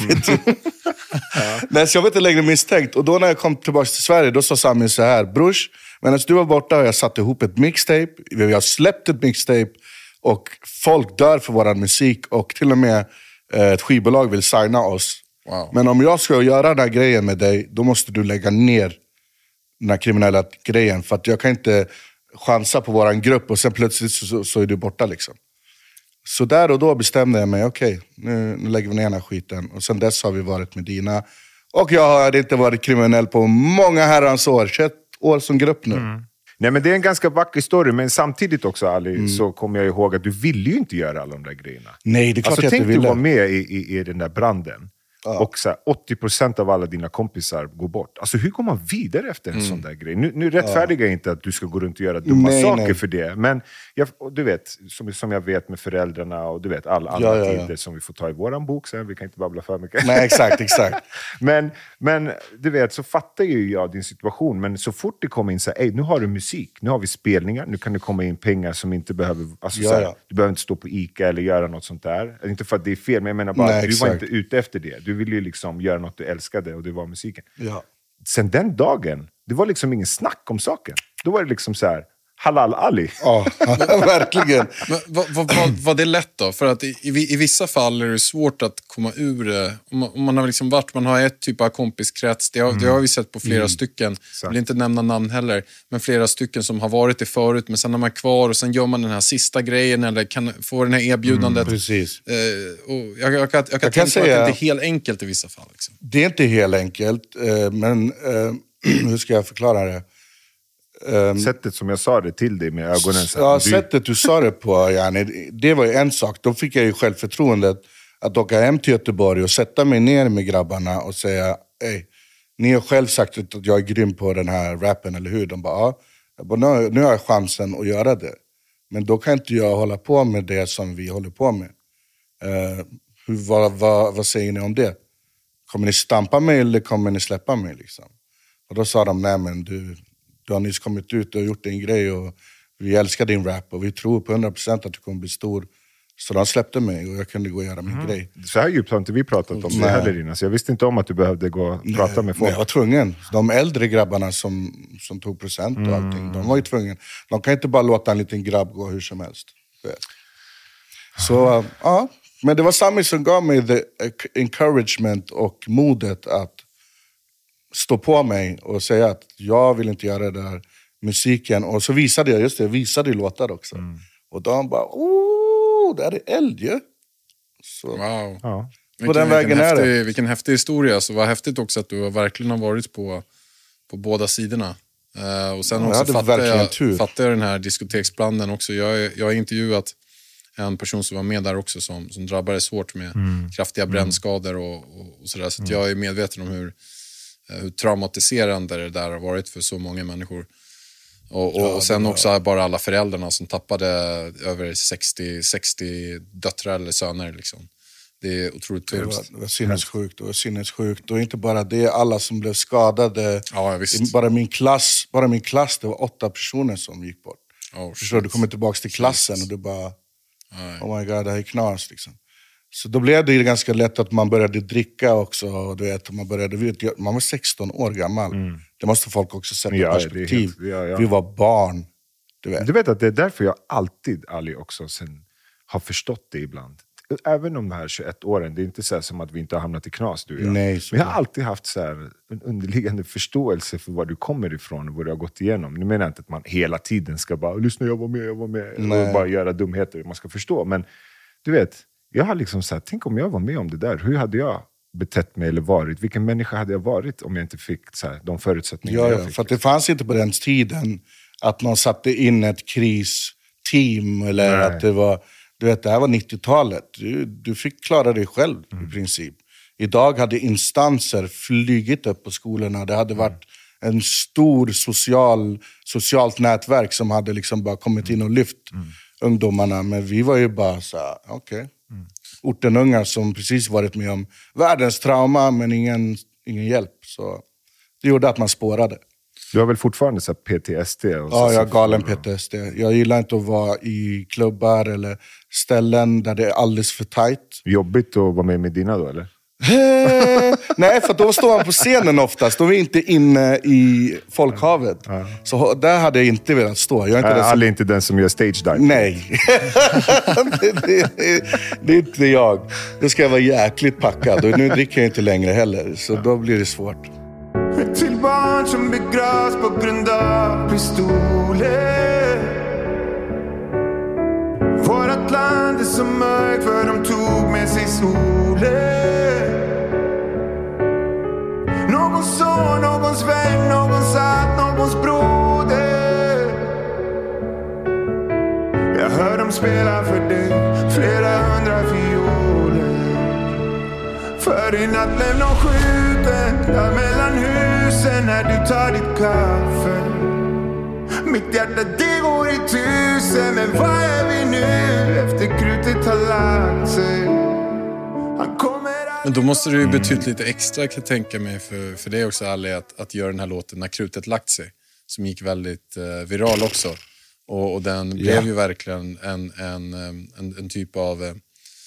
ja. Nej, så jag var inte längre misstänkt. Och då när jag kom tillbaka till Sverige, då sa Sami så här: brors, medan du var borta och jag satte ihop ett mixtape. Vi har släppt ett mixtape. Och folk dör för vår musik. Och till och med eh, ett skivbolag vill signa oss. Wow. Men om jag ska göra den här grejen med dig, då måste du lägga ner den här kriminella grejen. För att jag kan inte chansa på våran grupp och sen plötsligt så, så är du borta liksom. Så där och då bestämde jag mig, okej, okay, nu, nu lägger vi ner den här skiten. Och sen dess har vi varit med Dina. Och jag har inte varit kriminell på många herrans år. tjugoett år som grupp nu. Mm. Nej, men det är en ganska vacker story, men samtidigt också, Ali, mm. så kommer jag ihåg att du ville ju inte göra alla de där grejerna. Nej, det är klart alltså, jag inte ville. Tänk du var med i, i, i den där branden. Ja. Och så här, åttio procent av alla dina kompisar går bort. Alltså hur går man vidare efter en mm. sån där grej? Nu, nu rättfärdigar jag ja. inte att du ska gå runt och göra dumma nej, saker nej. för det. Men jag, du vet, som, som jag vet med föräldrarna och du vet alla andra ja, ja, ja. tider som vi får ta i våran bok sen. Vi kan inte babbla för mycket. Nej, exakt, exakt. men, men du vet, så fattar ju jag din situation. Men så fort det kommer in så här, nu har du musik, nu har vi spelningar, nu kan det komma in pengar som inte behöver, alltså ja, så här, ja. du behöver inte stå på Ica eller göra något sånt där. Inte för att det är fel, men jag menar bara nej, att du exakt. var inte ute efter det. Du ville ju liksom göra något du älskade och det var musiken. Ja. Sen den dagen, det var liksom ingen snack om saken. Då var det liksom så här, halal Ali. Ja, verkligen. Men, vad, vad, vad, var det lätt då? För att i, i, i vissa fall är det svårt att komma ur det. Om man, om man har liksom varit, man har ett typ av kompiskrets. Det har, mm. det har vi sett på flera mm. stycken. Jag vill inte nämna namn heller. Men flera stycken som har varit det förut. Men sen är man kvar och sen gör man den här sista grejen. Eller kan få den här erbjudandet. Mm, precis. Eh, och jag, jag, jag, jag kan, jag kan jag tänka säga, att det inte är helt enkelt i vissa fall. Liksom. Det är inte helt enkelt. Eh, men eh, hur ska jag förklara det? Um, sättet som jag sa det till dig med ögonen. Så ja, du... sättet du sa det på, yani, det var ju en sak. Då fick jag ju självförtroendet att åka hem till Göteborg och sätta mig ner med grabbarna och säga, hej, ni har själv sagt att jag är grym på den här rappen, eller hur? De bara, ja. Jag bara, nu, nu har jag chansen att göra det. Men då kan inte jag hålla på med det som vi håller på med. Uh, hur, vad, vad, vad säger ni om det? Kommer ni stampa mig eller kommer ni släppa mig? Liksom? Och då sa de, nej men du... Du har nyss kommit ut och gjort din grej och vi älskar din rap och vi tror på hundra procent att du kommer bli stor. Så de släppte mig och jag kunde gå och göra min mm. grej. Så här djupt har inte vi pratat om det heller innan. Så jag visste inte om att du behövde gå och nej, prata med folk. Nej, jag var tvungen. De äldre grabbarna som, som tog procent och allting, mm. de var ju tvungen. De kan inte bara låta en liten grabb gå hur som helst. Så, ja. Men det var Sami som gav mig the encouragement och modet att stå på mig och säga att jag vill inte göra det där musiken. Och så visade jag, just det, jag visade låtar också. Mm. Och de bara, oh, det är eld ju. Så, wow. Ja. På Vilken, den vägen vilken är häftig, det. Vilken häftig historia. Så var häftigt också att du verkligen har varit på på båda sidorna. Uh, och sen ja, också fattar jag, fattar jag den här diskoteksbranden också. Jag, jag har intervjuat en person som var med där också som, som drabbades hårt med mm. kraftiga brännskador och, och, och sådär. Så att jag är medveten om hur, hur traumatiserande det där har varit för så många människor. Och, och, ja, och sen var... också bara alla föräldrarna som tappade över sextio, sextio döttrar eller söner liksom. Det är otroligt tungt. Det var, det var sinnessjukt. Det var sinnessjukt. Och inte bara det, alla som blev skadade. Ja, visst. Bara min klass, bara min klass, det var åtta personer som gick bort. Oh, Förstår, du kommer tillbaka till klassen och du bara, Nej. oh my god, det här är knas liksom. Så då blev det ganska lätt att man började dricka också. Och du vet, man, började, man var sexton år gammal. Mm. Det måste folk också sätta ja, perspektiv. Helt, ja, ja. Vi var barn. Du vet. du vet att det är därför jag alltid, Ali, också sen har förstått det ibland. Även om de här tjugoett åren, det är inte så här som att vi inte har hamnat i knas, du och jag. Nej, men jag har alltid haft så här en underliggande förståelse för var du kommer ifrån och vad du har gått igenom. Nu menar jag inte att man hela tiden ska bara, lyssna, jag var med, jag var med. Nej. Och bara göra dumheter, man ska förstå. Men du vet, jag har liksom så här, tänk om jag var med om det där. Hur hade jag betett mig eller varit? Vilken människa hade jag varit om jag inte fick så här, de förutsättningar ja, jag ja, fick? För att det fanns inte på den tiden att man satte in ett kristeam eller Nej. Att det var... Du vet, det här var nittiotalet. Du, du fick klara dig själv mm. i princip. Idag hade instanser flygit upp på skolorna. Det hade varit en stor social, socialt nätverk som hade liksom bara kommit in och lyft mm. ungdomarna. Men vi var ju bara så här, okej. Okay. Mm. Ortenungar som precis varit med om världens trauma men ingen, ingen hjälp. Så det gjorde att man spårade. Du har väl fortfarande så P T S D? Och så ja, jag har galen P T S D. Jag gillar inte att vara i klubbar eller ställen där det är alldeles för tajt. Jobbigt att vara med med dina då, eller? Nej, för då står man på scenen oftast. Då är vi inte inne i folkhavet. Ja. Så där hade jag inte velat stå. Jag är inte äh, den som... Alla är inte den som gör stage dive. Nej. det, det, det, det är inte jag. Då ska jag vara jäkligt packad. Och nu dricker jag inte längre heller. Så då blir det svårt. Till barn som begravs på grund av pistoler. Vårat land är så mörkt för de tog med sig solen. Någons son, någons vän, någons satt, någons broder. Jag hör dem spela för dig flera hundra fioler. För i natt blev någon skjuten där mellan husen när du tar ditt kaffe. Mitt hjärta det går i tusen, men vad är vi nu efter krutet har lagt sig? Han kommer. Men då måste det ju betyda lite extra, kan jag tänka mig, för, för det är också Ali att, att göra den här låten När krutet lagt sig, som gick väldigt eh, viral också. Och, och den blev yeah. ju verkligen en, en, en, en typ av eh,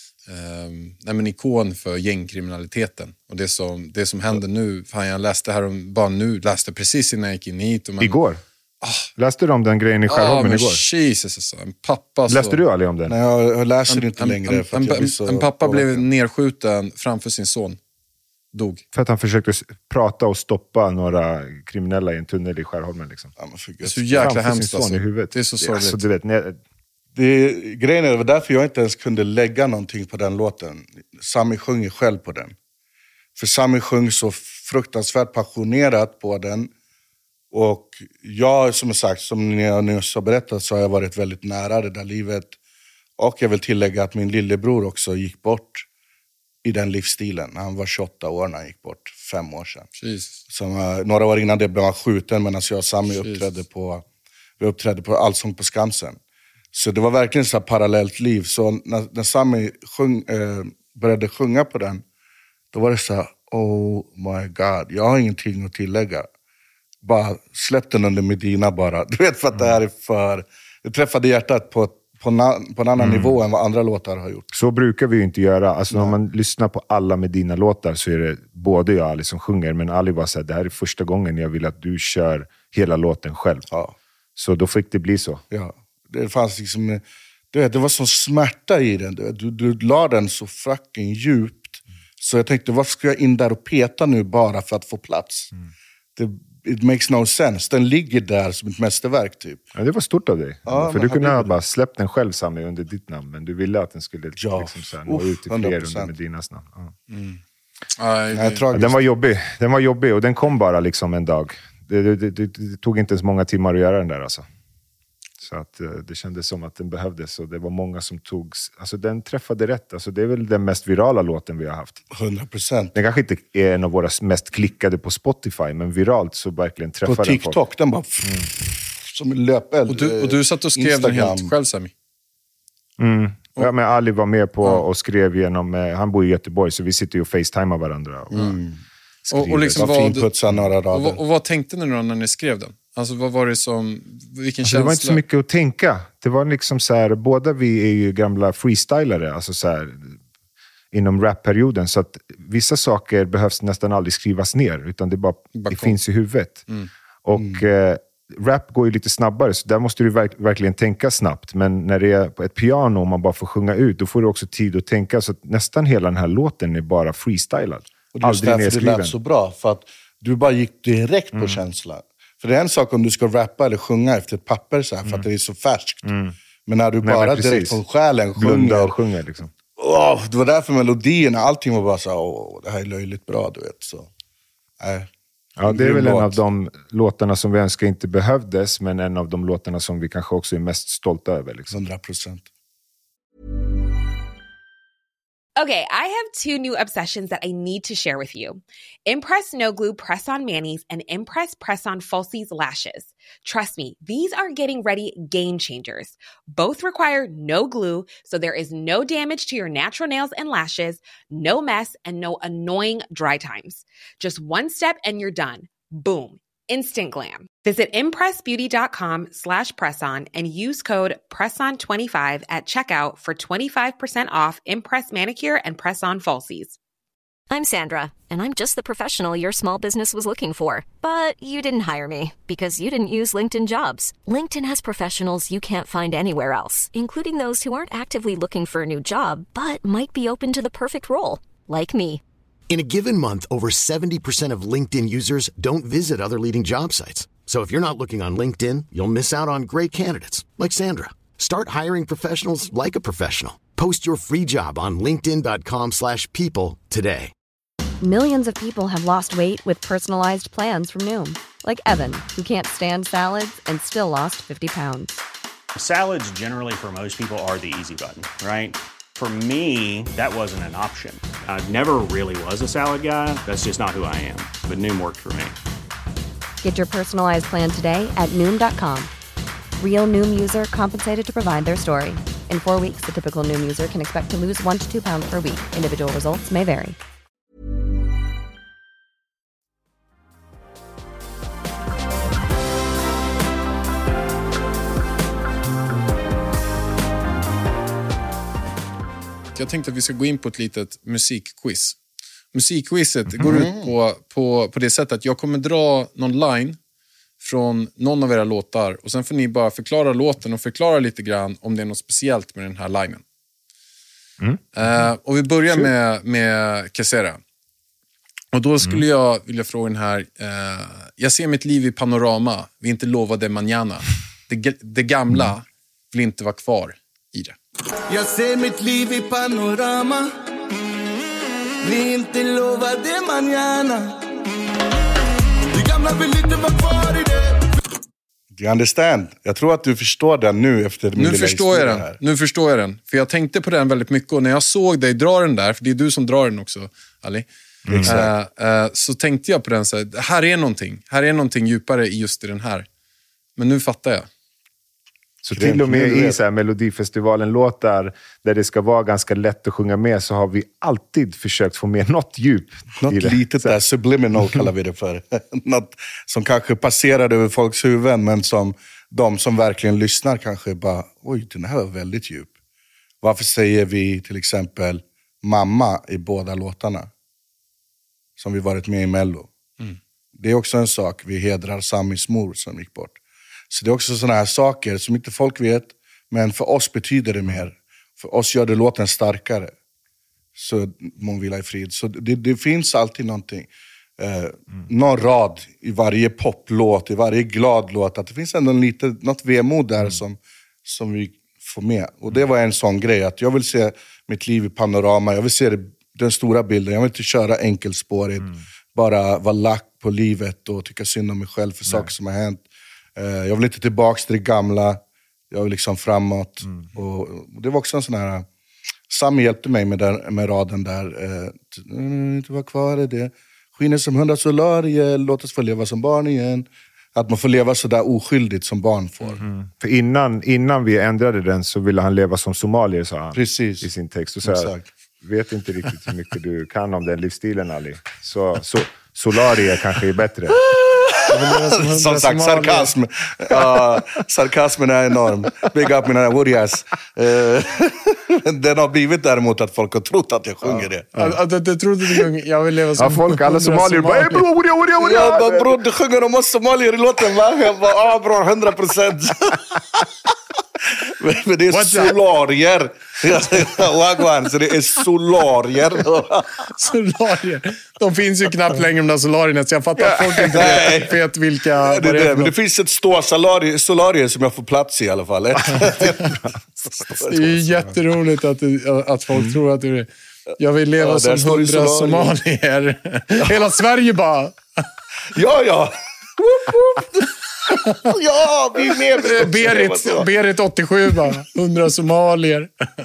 nej, men ikon för gängkriminaliteten. Och det som, det som händer nu, fan, jag läste här om, bara nu, läste precis innan jag gick in hit. Och man, igår? Ah, läste du om den grejen i Skärholmen ah, igår? Jesus, alltså, en pappa så... Läste du aldrig om den? Nej, jag läser en, inte en, längre. En, för en, en, så en pappa blev nedskjuten framför sin son. Dog. För att han försökte prata och stoppa några kriminella i en tunnel i Skärholmen. Liksom. Ja, det är så jäkla hemskt. Alltså. I huvudet. Det är så sorgligt. Alltså, du vet, nej... det, grejen är, det var därför jag inte ens kunde lägga någonting på den låten. Sami sjunger själv på den. För Sami sjunger så fruktansvärt passionerat på den. Och jag, som sagt, som jag nyss har berättat, så har jag varit väldigt nära det där livet. Och jag vill tillägga att min lillebror också gick bort i den livsstilen. Han var tjugoåtta år när han gick bort, fem år sedan. Som, uh, några år innan det blev han skjuten, medan jag och Sami uppträdde på, vi uppträdde på Allsång på Skansen. Så det var verkligen så här parallellt liv. Så när, när Sami sjung, eh, började sjunga på den, då var det så här, oh my god, jag har ingenting att tillägga. Bara släpp den under Medina bara. Du vet, för att mm. det här är för... Det träffade hjärtat på, på, na, på en annan mm. nivå än vad andra låtar har gjort. Så brukar vi ju inte göra. Alltså när man lyssnar på alla Medina-låtar så är det både jag och Ali som sjunger. Men Ali var så här, det här är första gången jag vill att du kör hela låten själv. Ja. Så då fick det bli så. Ja, det fanns liksom... Du vet, det var sån smärta i den. Du, du, du la den så fucking djupt. Så jag tänkte, varför ska jag in där och peta nu bara för att få plats? Mm. Det... It makes no sense. Den ligger där som ett mästerverk typ. Ja, det var stort av dig. Ja, för du kunde ha bara släppt den själv, Sami, under ditt namn. Men du ville att den skulle ja. liksom, så här, nå ut till fler under Medinas namn. Ja. Mm. Aj, ja, den var jobbig. Den var jobbig och den kom bara liksom en dag. det, det, det, det tog inte ens många timmar att göra den där alltså. Så att det kändes som att den behövdes och det var många som tog, alltså den träffade rätt. Alltså det är väl den mest virala låten vi har haft. hundra procent. Den kanske inte är en av våra mest klickade på Spotify, men viralt så verkligen träffar på den TikTok, folk. Den bara mm. som en löpeld. Och du, och du satt och skrev Instagram. Den helt själv, Sami. Mm. Ja, men Ali var med på och skrev genom, han bor i Göteborg så vi sitter ju och facetimar varandra. Och, mm. och, och, liksom vad, några rader. Och, och, och vad tänkte ni då när ni skrev den? Alltså vad var det som, vilken alltså, känsla? Det var inte så mycket att tänka. Det var liksom så här, båda vi är ju gamla freestylare, alltså så här, inom rapperioden. Så att vissa saker behövs nästan aldrig skrivas ner, utan det, bara, det finns i huvudet. Mm. Och mm. Eh, rap går ju lite snabbare, så där måste du verk, verkligen tänka snabbt. Men när det är på ett piano och man bara får sjunga ut, då får du också tid att tänka. Så att nästan hela den här låten är bara freestylad. Och det är just därför det lät så bra, för att du bara gick direkt mm. på känslan. För det är en sak om du ska rappa eller sjunga efter ett papper så här, mm. för att det är så färskt. Mm. Men när du bara Nej, direkt från själen sjunger. Och sjunger liksom. Åh, det var därför melodierna, allting var bara så här, åh, det här är löjligt bra, du vet. Så, äh, ja, det är väl låt. En av de låtarna som vi önskar inte behövdes, men en av de låtarna som vi kanske också är mest stolta över. Liksom. hundra procent. Okay, I have two new obsessions that I need to share with you. Impress No Glue Press-On Manis and Impress Press-On Falsies Lashes. Trust me, these are getting ready game changers. Both require no glue, so there is no damage to your natural nails and lashes, no mess, and no annoying dry times. Just one step and you're done. Boom. Instant glam. Visit impressbeauty.com slash presson and use code presson twenty-five at checkout for twenty-five percent off Impress manicure and press-on falsies. I'm Sandra, and I'm just the professional your small business was looking for. But you didn't hire me because you didn't use LinkedIn Jobs. LinkedIn has professionals you can't find anywhere else, including those who aren't actively looking for a new job, but might be open to the perfect role, like me. In a given month, over seventy percent of LinkedIn users don't visit other leading job sites. So if you're not looking on LinkedIn, you'll miss out on great candidates like Sandra. Start hiring professionals like a professional. Post your free job on linkedin.com slash people today. Millions of people have lost weight with personalized plans from Noom. Like Evan, who can't stand salads and still lost fifty pounds. Salads generally for most people are the easy button, right? For me, that wasn't an option. I never really was a salad guy. That's just not who I am. But Noom worked for me. Get your personalized plan today at Noom dot com. Real Noom user compensated to provide their story. In four weeks, the typical Noom user can expect to lose one to two pounds per week. Individual results may vary. Jag tänkte att vi ska gå in på ett litet musikquiz. Musikquizet mm. går ut på, på, på det sättet att jag kommer dra någon line från någon av era låtar. Och sen får ni bara förklara låten och förklara lite grann om det är något speciellt med den här linen. Mm. Uh, och vi börjar med, med Kesera. Och då skulle mm. jag vilja fråga den här. Uh, jag ser mitt liv i panorama. Vi inte lovade manana. Det, det gamla mm. vill inte vara kvar i det. Jag ser mitt liv i panorama. Vi inte lovade manana. Det gamla vill inte vara kvar i det. You understand? Jag tror att du förstår den nu efter min nu förstår jag den. Här. Nu förstår jag den. För jag tänkte på den väldigt mycket. Och när jag såg dig dra den där, för det är du som drar den också, Ali. Mm. Uh, uh, så tänkte jag på den så här, här är någonting. Här är någonting djupare i just i den här. Men nu fattar jag. Så till och med i så här Melodifestivalen-låtar där det ska vara ganska lätt att sjunga med, så har vi alltid försökt få med något djup. Något i det. Litet där, subliminal kallar vi det för. Något som kanske passerade över folks huvuden, men som de som verkligen lyssnar kanske bara, oj, den här var väldigt djup. Varför säger vi till exempel mamma i båda låtarna? Som vi varit med i Mello. Mm. Det är också en sak, vi hedrar Samis mor som gick bort. Så det är också såna här saker som inte folk vet, men för oss betyder det mer. För oss gör det låten starkare. Så må vila i frid. Så det, det finns alltid någonting. Eh, mm. Någon rad i varje poplåt, i varje glad låt. Att det finns ändå en lite, något vemod där mm. som, som vi får med. Och det var en sån grej. Att jag vill se mitt liv i panorama. Jag vill se det, den stora bilden. Jag vill inte köra enkelspårigt. Mm. bara vara lack på livet och tycka synd om mig själv för Nej. saker som har hänt. Uh, jag vill inte tillbaka till det gamla. Jag vill liksom framåt. Mm. Och, och det var också en sån här... Sam hjälpte mig med, där, med raden där. Uh, inte vara kvar i det. Skiner som hundra solarier, låt oss få leva som barn igen. Att man får leva så där oskyldigt som barn får. Mm. För innan, innan vi ändrade den så ville han leva som somalier, sa han. Precis. I sin text. Och så här, vet inte riktigt hur mycket du kan om den livsstilen, Ali. Så, så solarier kanske är bättre. Som, som sagt, sarkasm. Uh, sarkasmen är enorm. Big up mina warriors. Uh, den har blivit däremot att folk har trott att jag sjunger ja. det. Ja. Ja, det, det trodde du, jag vill leva som ja, folk, alla somalier bara, hey, bro, warrior, warrior, warrior. Jag bara, bro, du sjunger om oss somalier i låten, va? Jag bara, ja, ah, bro, hundra procent. Men det är What solarier. Wagwan, så det är solarier. Solarier. De finns ju knappt längre, de där solarierna, så jag fattar att folk inte vet, vet vilka... Det, det, det, men det finns ett stå solarier, solarier som jag får plats i i alla fall. Det är ju jätteroligt att, att folk mm. tror att det är... Jag vill leva ja, som hundra somalier. Hela Sverige bara... ja, ja. Ja, vi är med. Berit, Berit åttiosju bara. hundra somalier.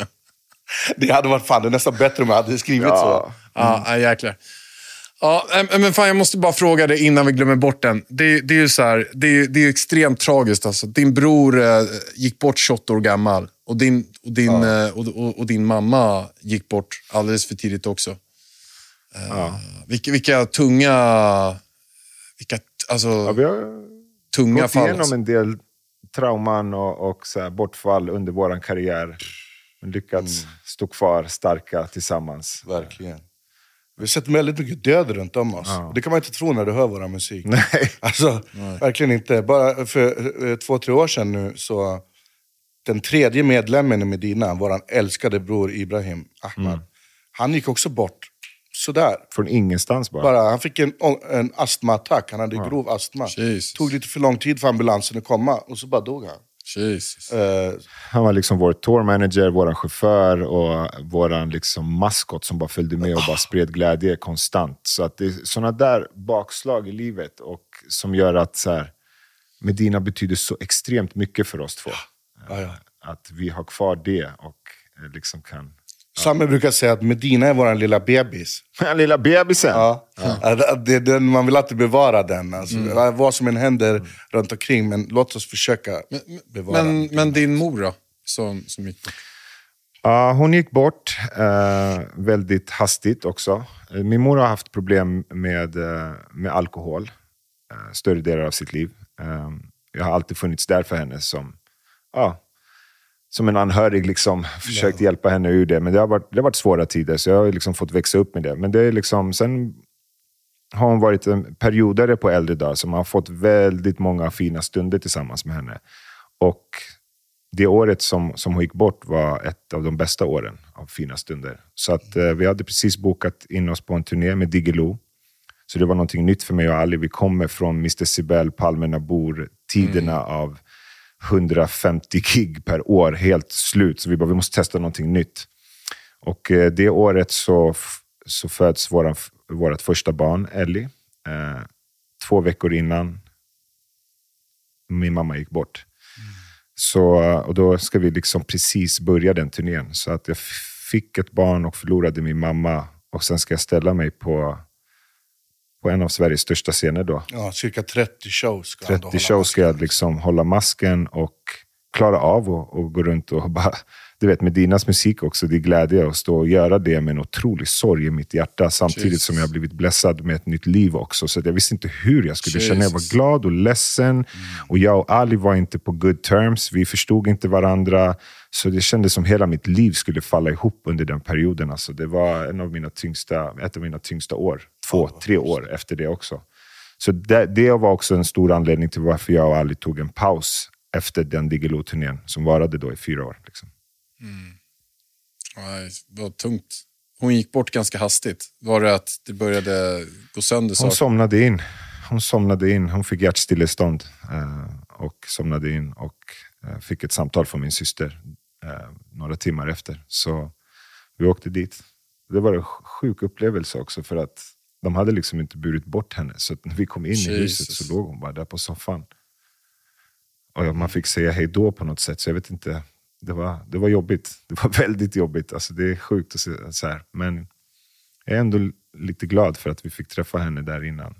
Det hade varit fan, det är nästan bättre om jag hade skrivit ja. så. Ja, ja, jäklar. Ja, men fan, jag måste bara fråga dig innan vi glömmer bort den. Det, det är ju så här, det är, det är extremt tragiskt alltså. Din bror eh, gick bort tjugoåtta år gammal. Och din, och, din, ja. eh, och, och, och din mamma gick bort alldeles för tidigt också. Eh, ja. vilka, vilka tunga... Vilka, alltså... Ja, vi har... tunga gått fall. igenom Alltså. en del trauman och, och så här bortfall under våran karriär. Men lyckats mm. stå kvar starka tillsammans. Verkligen. Vi har sett väldigt mycket död runt om oss. Ja. Det kan man inte tro när du hör vår musik. Nej. Alltså, Nej. verkligen inte. Bara för eh, två, tre år sedan nu så... Den tredje medlemmen i Medina, våran älskade bror Ibrahim Ahmad. Mm. Han gick också bort. Sådär. Från ingenstans bara. bara han fick en, en astmaattack. Han hade ja. grov astma. Jesus. Tog lite för lång tid för ambulansen att komma. Och så bara dog han. Jesus. Uh, han var liksom vår tourmanager, vår chaufför och vår liksom maskot som bara följde med och bara spred glädje konstant. Så att det är sådana där bakslag i livet och som gör att så här, Medina betyder så extremt mycket för oss två. Ja, ja. Att vi har kvar det och liksom kan... Samme brukar säga att Medina är vår lilla bebis. Den lilla bebisen? Ja. ja. Det, det, man vill alltid bevara den. Alltså, mm. Vad som än händer mm. runt omkring. Men låt oss försöka men, bevara men, den. Men din mor då? Som, som gick bort? Ja, hon gick bort eh, väldigt hastigt också. Min mor har haft problem med, med alkohol. Eh, större delar av sitt liv. Eh, jag har alltid funnits där för henne som... Ja, som en anhörig liksom försökt ja. hjälpa henne ur det. Men det har varit, det har varit svåra tider så jag har liksom fått växa upp med det. Men det är liksom, sen har hon varit en periodare på äldre dagar som har fått väldigt många fina stunder tillsammans med henne. Och det året som, som hon gick bort var ett av de bästa åren av fina stunder. Så att eh, vi hade precis bokat in oss på en turné med Diggiloo. Så det var någonting nytt för mig och Ali. Vi kommer från mister Sibel, Palmerna bor, tiderna mm. av hundrafemtio gig per år, helt slut. Så vi bara, vi måste testa någonting nytt. Och eh, det året så, så föds våran, vårat första barn, Ellie. Eh, två veckor innan min mamma gick bort. Mm. Så, och då ska vi liksom precis börja den turnén. Så att jag fick ett barn och förlorade min mamma. Och sen ska jag ställa mig på på en av Sveriges största scener då. Ja, cirka trettio shows. Ska trettio shows ska jag liksom hålla masken och klara av och, och gå runt och bara, du vet, med Dinas musik också, det är glädje att stå och göra det med en otrolig sorg i mitt hjärta samtidigt Jesus. Som jag har blivit blessad med ett nytt liv också. Så jag visste inte hur jag skulle Jesus. Känna. Jag var glad och ledsen mm. och jag och Ali var inte på good terms. Vi förstod inte varandra. Så det kändes som hela mitt liv skulle falla ihop under den perioden. Alltså det var en av mina tyngsta, ett av mina tyngsta år. Två, tre år efter det också. Så det, det var också en stor anledning till varför jag och Ali tog en paus efter den Diggiloo-turnén som varade då i fyra år. Liksom. Mm. Ja, det var tungt. Hon gick bort ganska hastigt. Var det att det började gå sönder? Hon somnade in. Hon somnade in. Hon fick hjärtstillestånd eh, och somnade in och eh, fick ett samtal från min syster eh, några timmar efter. Så vi åkte dit. Det var en sjuk upplevelse också för att De hade liksom inte burit bort henne. Så när vi kom in Jesus. i huset så låg hon bara där på soffan. Och man fick säga hej då på något sätt. Så jag vet inte. Det var, det var jobbigt. Det var väldigt jobbigt. Alltså det är sjukt att se så här. Men jag är ändå lite glad för att vi fick träffa henne där innan.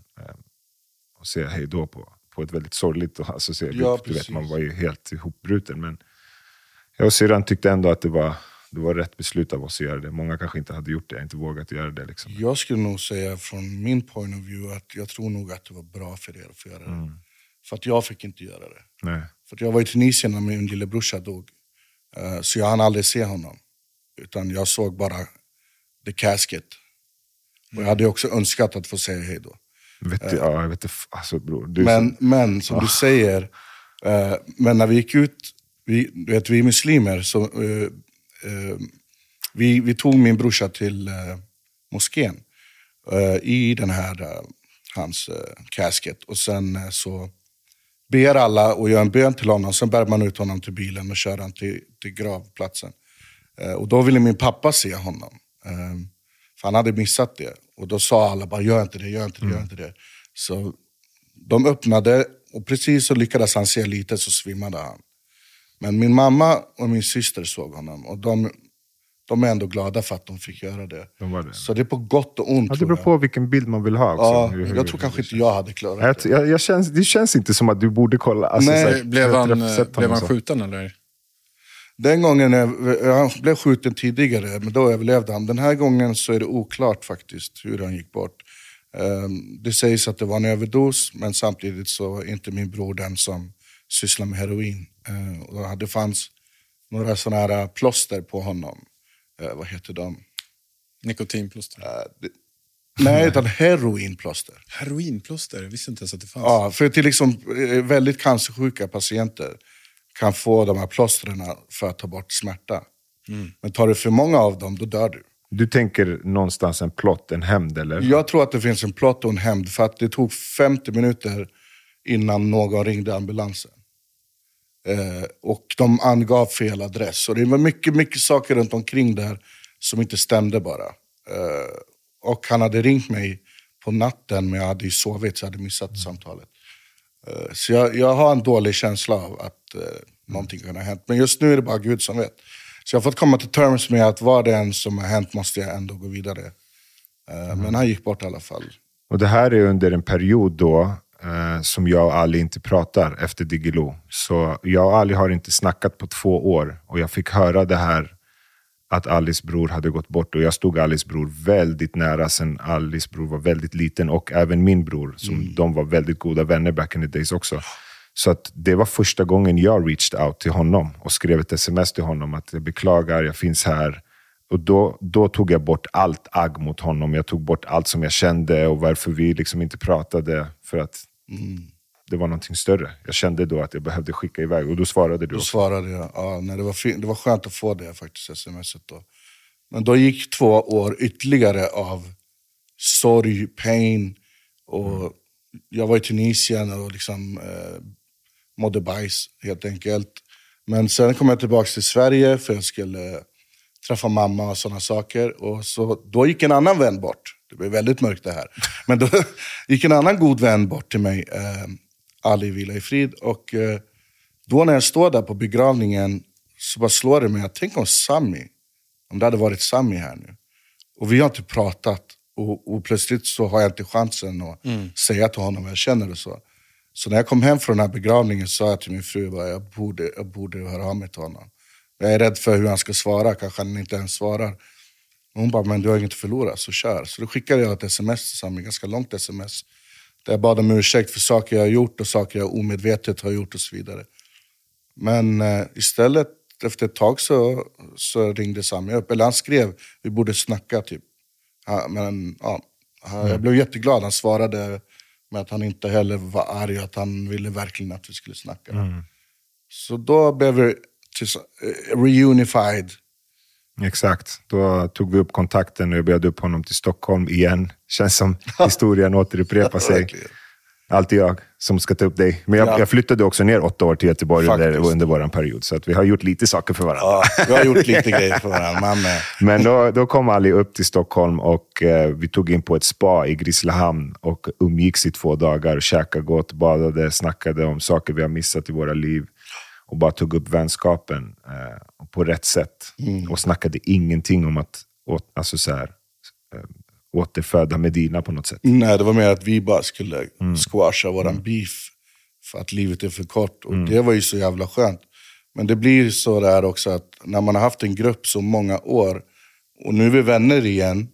Och säga hej då på, på ett väldigt sorgligt. Och, alltså, så, ja, du vet, man var ju helt ihopbruten. Men jag och syrran tyckte ändå att det var, det var rätt beslut av oss att göra det. Många kanske inte hade gjort det. Inte vågat göra det. Liksom. Jag skulle nog säga från min point of view att jag tror nog att det var bra för er att få göra det. Mm. För att jag fick inte göra det. Nej. För att jag var i Tunisien när min lillebrorsa dog. Uh, så jag hann aldrig se honom. Utan jag såg bara the casket. Och jag hade också önskat att få säga hej då. Vet du, uh, ja, jag vet inte. Alltså, bror, du men, så... men som oh. du säger. Uh, men när vi gick ut. Vi, du vet, vi är muslimer. Så, uh, uh, vi, vi tog min brorsa till uh, moskén. Uh, I den här uh, hans uh, casket. Och sen uh, så ber alla och gör en bön till honom. Sen bär man ut honom till bilen och kör han till, till gravplatsen. Uh, och då ville min pappa se honom. Uh, för han hade missat det. Och då sa alla bara, gör inte det, gör inte det, mm. gör inte det. Så de öppnade och precis så lyckades han se lite så svimmade han. Men min mamma och min syster såg honom. Och de, de är ändå glada för att de fick göra det. De var det. Så det är på gott och ont. Ja, det beror på vilken bild man vill ha också. Ja, hur, hur, jag tror kanske inte jag hade klarat det. Jag, jag känns, det känns inte som att du borde kolla. Alltså, Nej, så här, blev han, blev han skjuten eller? Den gången, han blev skjuten tidigare, men då överlevde han. Den här gången så är det oklart faktiskt hur han gick bort. Det sägs att det var en överdos, men samtidigt så är inte min bror den som sysslar med heroin. Det fanns några sådana här plåster på honom. Vad heter de? Nikotinplåster? Det, nej, utan heroinplåster. Heroinplåster? Jag visste inte ens att det fanns. Ja, för till liksom väldigt cancersjuka patienter kan få de här plåsterna för att ta bort smärta. Mm. Men tar du för många av dem, då dör du. Du tänker någonstans en plott, en hämnd eller? Jag tror att det finns en plott och en hämnd. För att det tog femtio minuter innan någon ringde ambulansen. Eh, och de angav fel adress. Och det var mycket, mycket saker runt omkring där som inte stämde bara. Eh, och han hade ringt mig på natten, men jag hade ju sovit så jag hade missat mm. samtalet. Eh, så jag, jag har en dålig känsla av att eh, någonting kan ha hänt. Men just nu är det bara Gud som vet. Så jag har fått komma till terms med att vad det än som har hänt måste jag ändå gå vidare. Uh, mm. Men han gick bort i alla fall. Och det här är under en period då uh, som jag och Ali inte pratar efter Diggiloo. Så jag och Ali har inte snackat på två år. Och jag fick höra det här att Alis bror hade gått bort. Och jag stod Alis bror väldigt nära sen Alis bror var väldigt liten. Och även min bror, som mm. de var väldigt goda vänner back in the days också. Så att det var första gången jag reached out till honom och skrev ett sms till honom att jag beklagar, jag finns här. Och då, då tog jag bort allt agg mot honom. Jag tog bort allt som jag kände och varför vi liksom inte pratade. För att mm. det var någonting större. Jag kände då att jag behövde skicka iväg och då svarade du Då också. svarade jag, ja. Nej, det, var fin- det var skönt att få det faktiskt, smset då. Men då gick två år ytterligare av sorg, pain och mm. jag var i Tunisien och liksom... Eh, mådde bajs helt enkelt. Men sen kom jag tillbaka till Sverige för jag skulle träffa mamma och sådana saker. Och så, då gick en annan vän bort. Det blev väldigt mörkt det här. Men då gick en annan god vän bort till mig. Eh, Ali vila i frid. Och eh, då när jag står där på begravningen så bara slår det mig att tänk om Sami. Om det hade varit Sami här nu. Och vi har inte pratat. Och, och plötsligt så har jag inte chansen att mm. säga till honom vad jag känner och så. Så när jag kom hem från den här begravningen sa jag till min fru att jag borde, jag borde höra av mig till honom. Jag är rädd för hur han ska svara, kanske han inte ens svarar. Och hon bara, men du har inget att förlora, så kör. Så då skickade jag ett sms till Sami, ganska långt sms. Där jag bad om ursäkt för saker jag har gjort och saker jag omedvetet har gjort och så vidare. Men eh, istället, efter ett tag så, så ringde Sami upp. Eller han skrev, vi borde snacka typ. Ja, men ja, jag mm. blev jätteglad, han svarade... med att han inte heller var arg, att han ville verkligen att vi skulle snacka. Mm. Så då blev vi reunified. Exakt, då tog vi upp kontakten och jag bjöd upp honom till Stockholm igen. Känns som historien återupprepar sig. Alltid jag som ska ta upp dig. Men jag, Ja. jag flyttade också ner åtta år till Göteborg under, Faktiskt. under vår period. Så att vi har gjort lite saker för varandra. Ja, vi har gjort lite grejer för varandra. Man med. Men då, då kom Ali upp till Stockholm och eh, vi tog in på ett spa i Grisslehamn och umgicks i två dagar, käkade gott, badade, snackade om saker vi har missat i våra liv och bara tog upp vänskapen eh, på rätt sätt. Mm. Och snackade ingenting om att åt, alltså så här, eh, återföda Medina på något sätt. Nej, det var mer att vi bara skulle Mm. squasha våran Mm. beef för att livet är för kort. Och Mm. det var ju så jävla skönt. Men det blir så där också att när man har haft en grupp så många år och nu är vi vänner igen,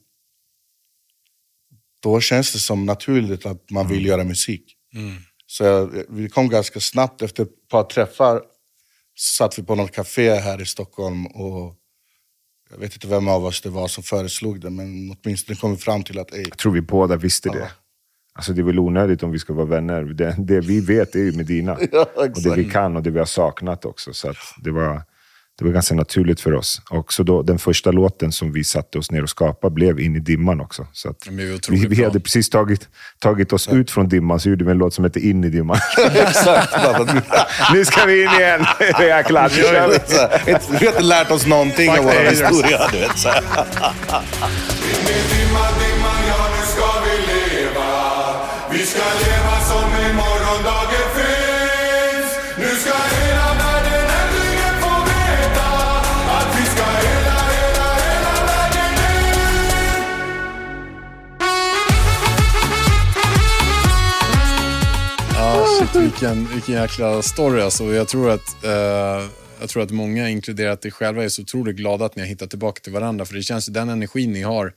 då känns det som naturligt att man vill göra musik. Mm. Så jag, vi kom ganska snabbt efter ett par träffar, satt vi på något café här i Stockholm och jag vet inte vem av oss det var som föreslog det, men åtminstone kom vi fram till att ej. Jag tror vi båda visste Ja. det. Alltså det är väl onödigt om vi ska vara vänner. Det, det vi vet är ju Medina. Ja, och exakt. det vi kan och det vi har saknat också. Så att det var... Det var ganska naturligt för oss. Och så då, den första låten som vi satte oss ner och skapade blev In i dimman också. Så att vi, vi hade precis tagit, tagit oss ut från dimman, så gjorde vi en låt som heter In i dimman. Exakt. Nu ska vi in igen. Jäklar, nu kör vi. Vi har inte lärt oss någonting av vår historia. Du vet, så här. Dimman, dimman, ja nu ska vi leva. Vi ska leva som i morgondagen finns. Nu ska hela världen äntligen få veta att vi ska hela, hela, hela vägen in. Ja, shit, vilken, vilken jäkla story alltså. Jag tror att eh, jag tror att många, inkluderat er själva, är så otroligt glada att ni har hittat tillbaka till varandra. För det känns ju den energin ni har.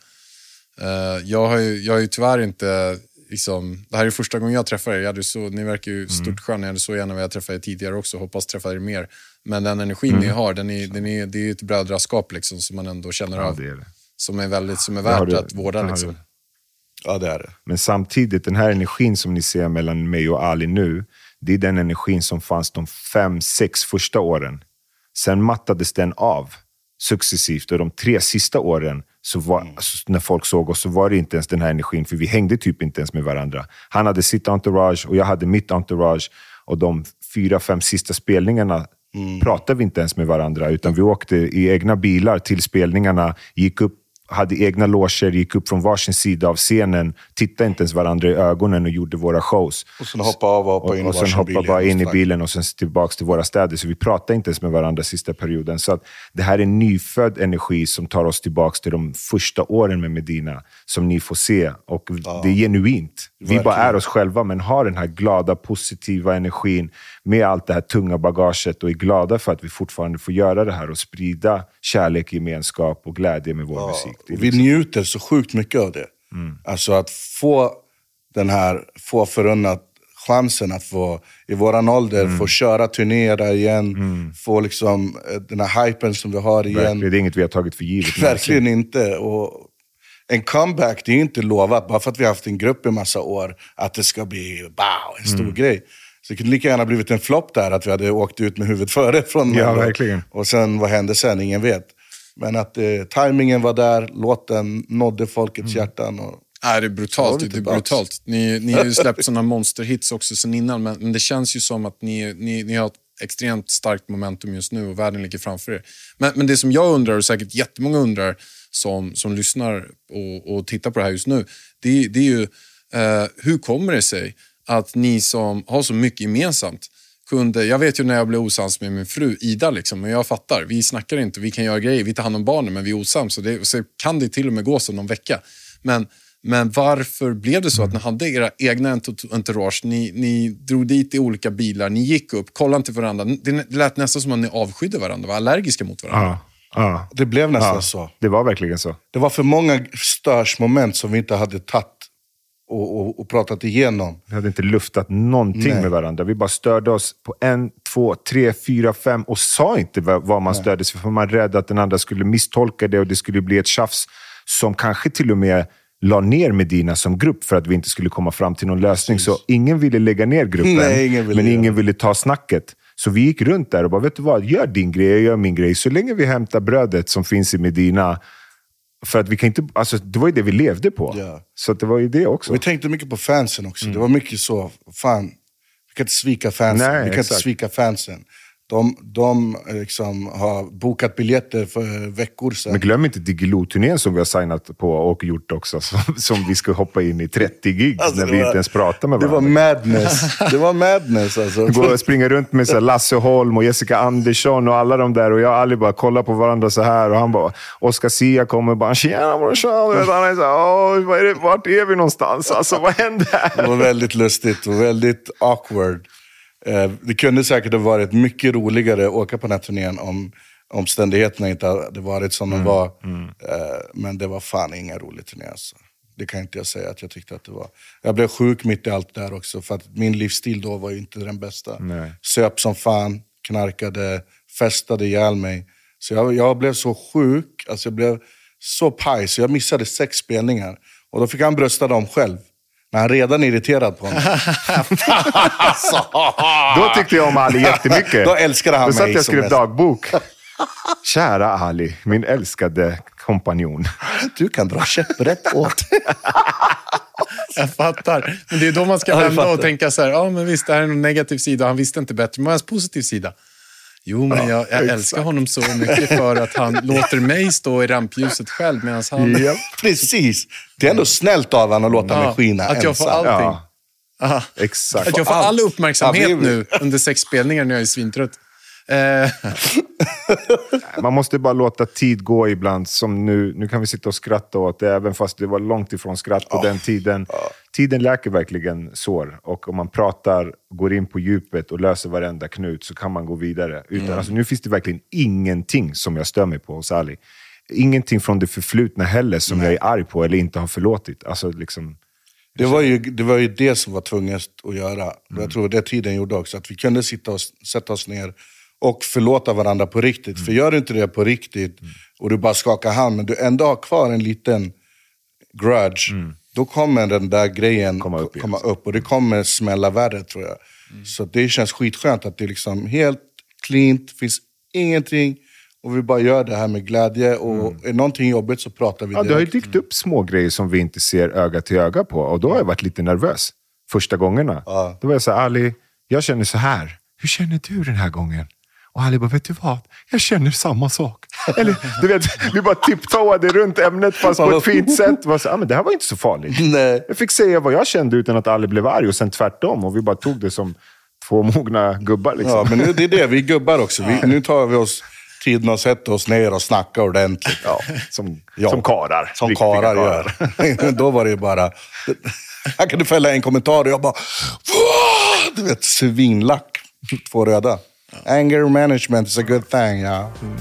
Eh, jag har ju, jag har ju tyvärr inte liksom, det här är första gången jag träffar er. Jag hade så, ni verkar ju stort skön. Jag hade så gärna velat träffa er tidigare också. Hoppas träffa er mer. Men den energin Mm. ni har, den är, den är, det är ju ett brödraskap liksom, som man ändå känner Ja, av. det är det. Som är väldigt, som är Det har värt du- att vårda det har liksom. du. Ja, det är det. Men samtidigt, den här energin som ni ser mellan mig och Ali nu, det är den energin som fanns de fem, sex första åren. Sen mattades den av successivt, och de tre sista åren så var, alltså, när folk såg oss, så var det inte ens den här energin, för vi hängde typ inte ens med varandra. Han hade sitt entourage och jag hade mitt entourage, och de fyra, fem sista spelningarna pratade vi inte ens med varandra, utan vi åkte i egna bilar till spelningarna, gick upp, hade egna loger, gick upp från varsin sida av scenen, tittade inte ens varandra i ögonen och gjorde våra shows. Och sen hoppa av och hoppa och, in i och sen varsin hoppa bil bara igen in i och bilen och sen tillbaka till våra städer. Så vi pratade inte ens med varandra sista perioden. Så att det här är en nyfödd energi som tar oss tillbaka till de första åren med Medina, som ni får se. Och det är genuint. Vi Verkligen. bara är oss själva, men har den här glada, positiva energin med allt det här tunga bagaget, och är glada för att vi fortfarande får göra det här och sprida kärlek, gemenskap och glädje med vår musik. Det är Vi liksom- njuter så sjukt mycket av det. Mm. Alltså att få den här, få förunnat chansen att få, i våran ålder, Mm. få köra turnéer igen, få liksom eh, den här hypen som vi har igen. Verkligen, det är inget vi har tagit för givet. Verkligen inte. Och en comeback, det är inte lovat, bara för att vi har haft en grupp i massa år, att det ska bli wow, en stor Mm. grej. Så det kunde lika gärna blivit en flopp där, att vi hade åkt ut med huvudet före från Ja, Mello. verkligen. Och sen, vad hände sen? Ingen vet. Men att eh, timingen var där, låten nådde folkets hjärtan. Och Nej, det är Så brutalt. var vi Det är tillbaks. brutalt. Ni, ni har ju släppt sådana monsterhits också sen innan, men, men det känns ju som att ni, ni, ni har ett extremt starkt momentum just nu och världen ligger framför er. Men, men det som jag undrar, och säkert jättemånga undrar som, som lyssnar och, och tittar på det här just nu, det, det är ju eh, hur kommer det sig att ni som har så mycket gemensamt kunde, jag vet ju när jag blev osams med min fru Ida liksom, men jag fattar, vi snackar inte, vi kan göra grejer, vi tar hand om barnen, men vi är osams, så, det, så kan det till och med gå så någon vecka. Men Men varför blev det så att ni hade era egna ent- entourage? Ni, ni drog dit i olika bilar, ni gick upp, kollade inte varandra. Det lät nästan som att ni avskydde varandra, var allergiska mot varandra. Ja, ja. det blev nästan Ja, så. Det var verkligen så. Det var för många störsmoment som vi inte hade tagit och, och, och pratat igenom. Vi hade inte luftat någonting Nej. med varandra. Vi bara störde oss på en, två, tre, fyra, fem och sa inte vad, vad man störde sig för. Man var rädd att den andra skulle misstolka det och det skulle bli ett tjafs som kanske till och med la ner Medina som grupp för att vi inte skulle komma fram till någon lösning. Så ingen ville lägga ner gruppen, Nej, ingen ville men göra ingen ville ta snacket. Så vi gick runt där och bara, vet du vad, gör din grej, jag gör min grej. Så länge vi hämtar brödet som finns i Medina. För att vi kan inte, alltså det var ju det vi levde på. Ja. Så att det var ju det också. Och vi tänkte mycket på fansen också. Det var mycket så, fan, Vi kan inte svika fansen. Nej, vi kan exakt. inte svika fansen. De, de liksom har bokat biljetter för veckor sedan. Men glöm inte Diggiloo-turnén som vi har signat på och gjort också. Som, som vi ska hoppa in i trettio gig alltså, när vi var, inte ens pratar med varandra. Det var madness. Det var madness alltså. Gå och springa runt med så här, Lasse Holm och Jessica Andersson och alla de där. Och jag och Ali bara kollar på varandra så här. Och han bara, Oscar Sia kommer bara, tjena morsan. Han är så här, vad är det, vart är vi någonstans? Alltså vad händer här? Det var väldigt lustigt och väldigt awkward. Det kunde säkert ha varit mycket roligare att åka på den här turnén om omständigheterna inte hade varit som mm. de var. Mm. Men det var fan ingen rolig turné alltså. Det kan inte jag säga att jag tyckte att det var. Jag blev sjuk mitt i allt där också. För att min livsstil då var ju inte den bästa. Nej. Söp som fan, knarkade, festade ihjäl mig. Så jag, jag blev så sjuk. Alltså jag blev så paj. Så jag missade sex spelningar. Och då fick han brösta dem själv. Men han redan irriterad på honom. Då tyckte jag om Ali jättemycket. Då älskade han mig. Då satt jag och skrev mest. dagbok. Kära Ali, min älskade kompanjon. Du kan dra käpprätt åt. Jag fattar. Men det är då man ska vända och tänka så här, ja men visst, det här är en negativ sida. Han visste inte bättre, men hans positiv sida. Jo, men jag, jag älskar honom så mycket för att han låter mig stå i rampljuset själv medan han... Ja, precis. Det är ändå snällt av han att låta ja, mig skina att jag får allting. Ja. Aha. Exakt. Att jag får all uppmärksamhet ja, nu under sex spelningar när jag är svintrött. Eh. Man måste bara låta tid gå ibland. Som nu, nu kan vi sitta och skratta åt det, även fast det var långt ifrån skratt på oh. den tiden. Oh. Tiden läker verkligen sår. Och om man pratar, går in på djupet och löser varenda knut så kan man gå vidare. Utan, mm. alltså, nu finns det verkligen ingenting som jag stör mig på hos Ali. Ingenting från det förflutna heller som Nej. jag är arg på eller inte har förlåtit. Alltså liksom... Det var, ju, det var ju det som var tvunget att göra. Mm. Jag tror det tiden gjorde också. Att vi kunde sitta och, sätta oss ner och förlåta varandra på riktigt. Mm. För gör du inte det på riktigt mm. och du bara skakar hand, men du ändå har kvar en liten grudge, mm. då kommer den där grejen komma upp, komma upp. Och det kommer smälla värre, tror jag. Mm. Så det känns skitskönt att det är liksom helt cleant, finns ingenting. Och vi bara gör det här med glädje. Och mm. är någonting jobbigt så pratar vi ja, direkt. det har ju dykt upp små grejer som vi inte ser öga till öga på. Och då har jag varit lite nervös. Första gångerna. Ja. Då var jag så här, Ali, jag känner så här. Hur känner du den här gången? Och Ali bara, vet du vad? Jag känner samma sak. Eller, du vet, vi bara tipptoade runt ämnet fast på ett fint sätt. Var så, ah, men det här var inte så farligt. Nej. Jag fick säga vad jag kände utan att Ali blev arg. Och sen tvärtom. Och vi bara tog det som två mogna gubbar. Liksom. Ja, men nu, det är det. Vi är gubbar också. Vi, nu tar vi oss... tiden att sätta oss ner och snacka ordentligt. Ja, som, ja, som karar. Som karar gör. Då var det ju bara... Jag kunde fälla en kommentar och jag bara... Du vet, svinlack. Två röda. Anger management is a good thing, ja. Mm.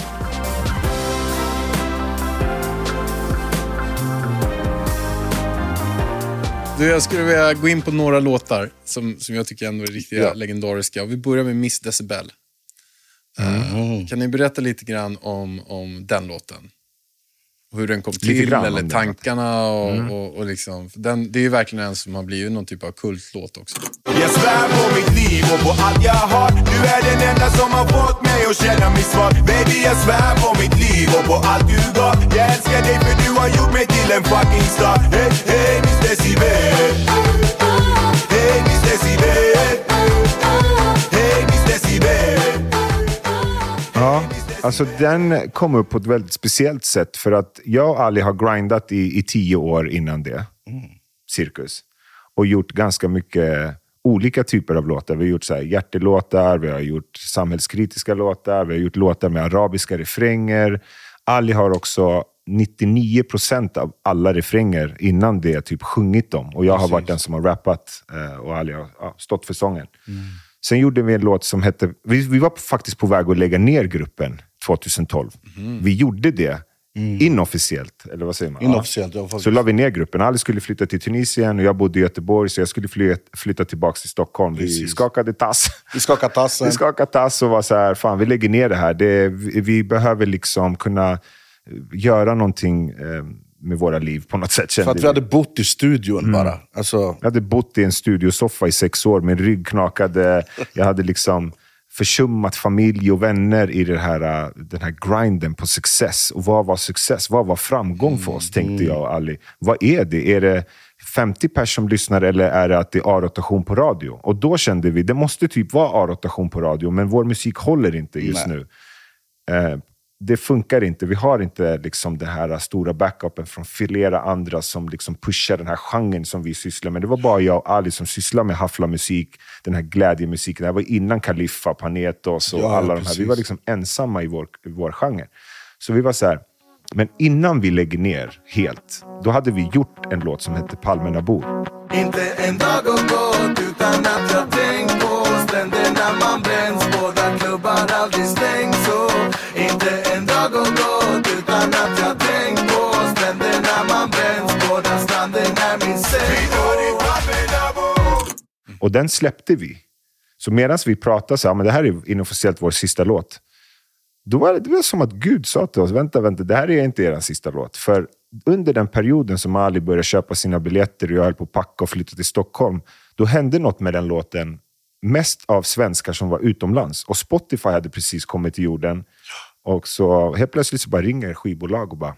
Du, jag skulle vilja gå in på några låtar som, som jag tycker ändå är riktigt ja. legendariska. Och vi börjar med Miss Decibel. Mm. Kan ni berätta lite grann om, om den låten? Hur den kom till, eller tankarna och, mm. och, och liksom, den, det är ju verkligen en som har blivit någon typ av kultlåt också. Jag svär på mitt liv och på allt jag har. Du är den enda som har fått mig att känna mig svag. Baby, jag svär på mitt liv och på allt du gav. Jag älskar dig för du har gjort mig till en fucking star. Hey, hey, Miss Decibel. Hey, Miss Decibel. Hey, Miss Decibel. Ja, alltså den kom upp på ett väldigt speciellt sätt för att jag och Ali har grindat i, i tio år innan det, mm. cirkus, och gjort ganska mycket olika typer av låtar. Vi har gjort så här hjärtelåtar, vi har gjort samhällskritiska låtar, vi har gjort låtar med arabiska refränger. Ali har också nittionio procent av alla refränger innan det typ sjungit dem, och jag har Precis. varit den som har rappat och Ali har ja, stått för sången. Mm. Sen gjorde vi en låt som hette... Vi, vi var faktiskt på väg att lägga ner gruppen tjugohundratolv. Mm. Vi gjorde det mm. inofficiellt, eller vad säger man? Inofficiellt, ja. Så la vi ner gruppen. Ali skulle flytta till Tunisien och jag bodde i Göteborg, så jag skulle fly, flytta tillbaka till Stockholm. Precis. Vi skakade tass. Vi skakade tassen. Vi skakade tass och var så här, fan vi lägger ner det här. Det, vi, vi behöver liksom kunna göra någonting... Eh, med våra liv på något sätt. För att vi hade bott i studion mm. bara. Alltså... Jag hade bott i en studiosoffa i sex år. Min rygg knakade. Jag hade liksom försummat familj och vänner i det här, den här grinden på success. Och vad var success? Vad var framgång för oss, tänkte jag och Ali. Vad är det? Är det femtio personer som lyssnar eller är det att det är A-rotation på radio? Och då kände vi, det måste typ vara A-rotation på radio, men vår musik håller inte just Nej. nu. Eh, det funkar inte. Vi har inte liksom det här stora backupen från flera andra som liksom pushar den här genren som vi sysslar med. Det var bara jag och Ali som sysslar med haffla-musik, den här glädjemusiken. Det här var innan Kaliffa, Panetos och ja, alla de här. Vi var liksom ensamma i vår, i vår genre. Så vi var så här, men innan vi lägger ner helt, då hade vi gjort en låt som hette Palmerna bor. Inte en dag och gått utan att jag tänkt på stränderna man bränns, båda klubbar aldrig stängs. Så inte en dag och gått utan att jag tänkt på stränderna man bränns, båda stranden är min säng. Och den släppte vi. Så medan vi pratade så här, men det här är inofficiellt vår sista låt. Då var det, det var som att Gud sa till oss, vänta, vänta, det här är inte er sista låt. För under den perioden som Ali började köpa sina biljetter och jag höll på att packa och flytta till Stockholm, då hände något med den låten, mest av svenskar som var utomlands. Och Spotify hade precis kommit till jorden. Och så helt plötsligt så bara ringer skivbolag och bara,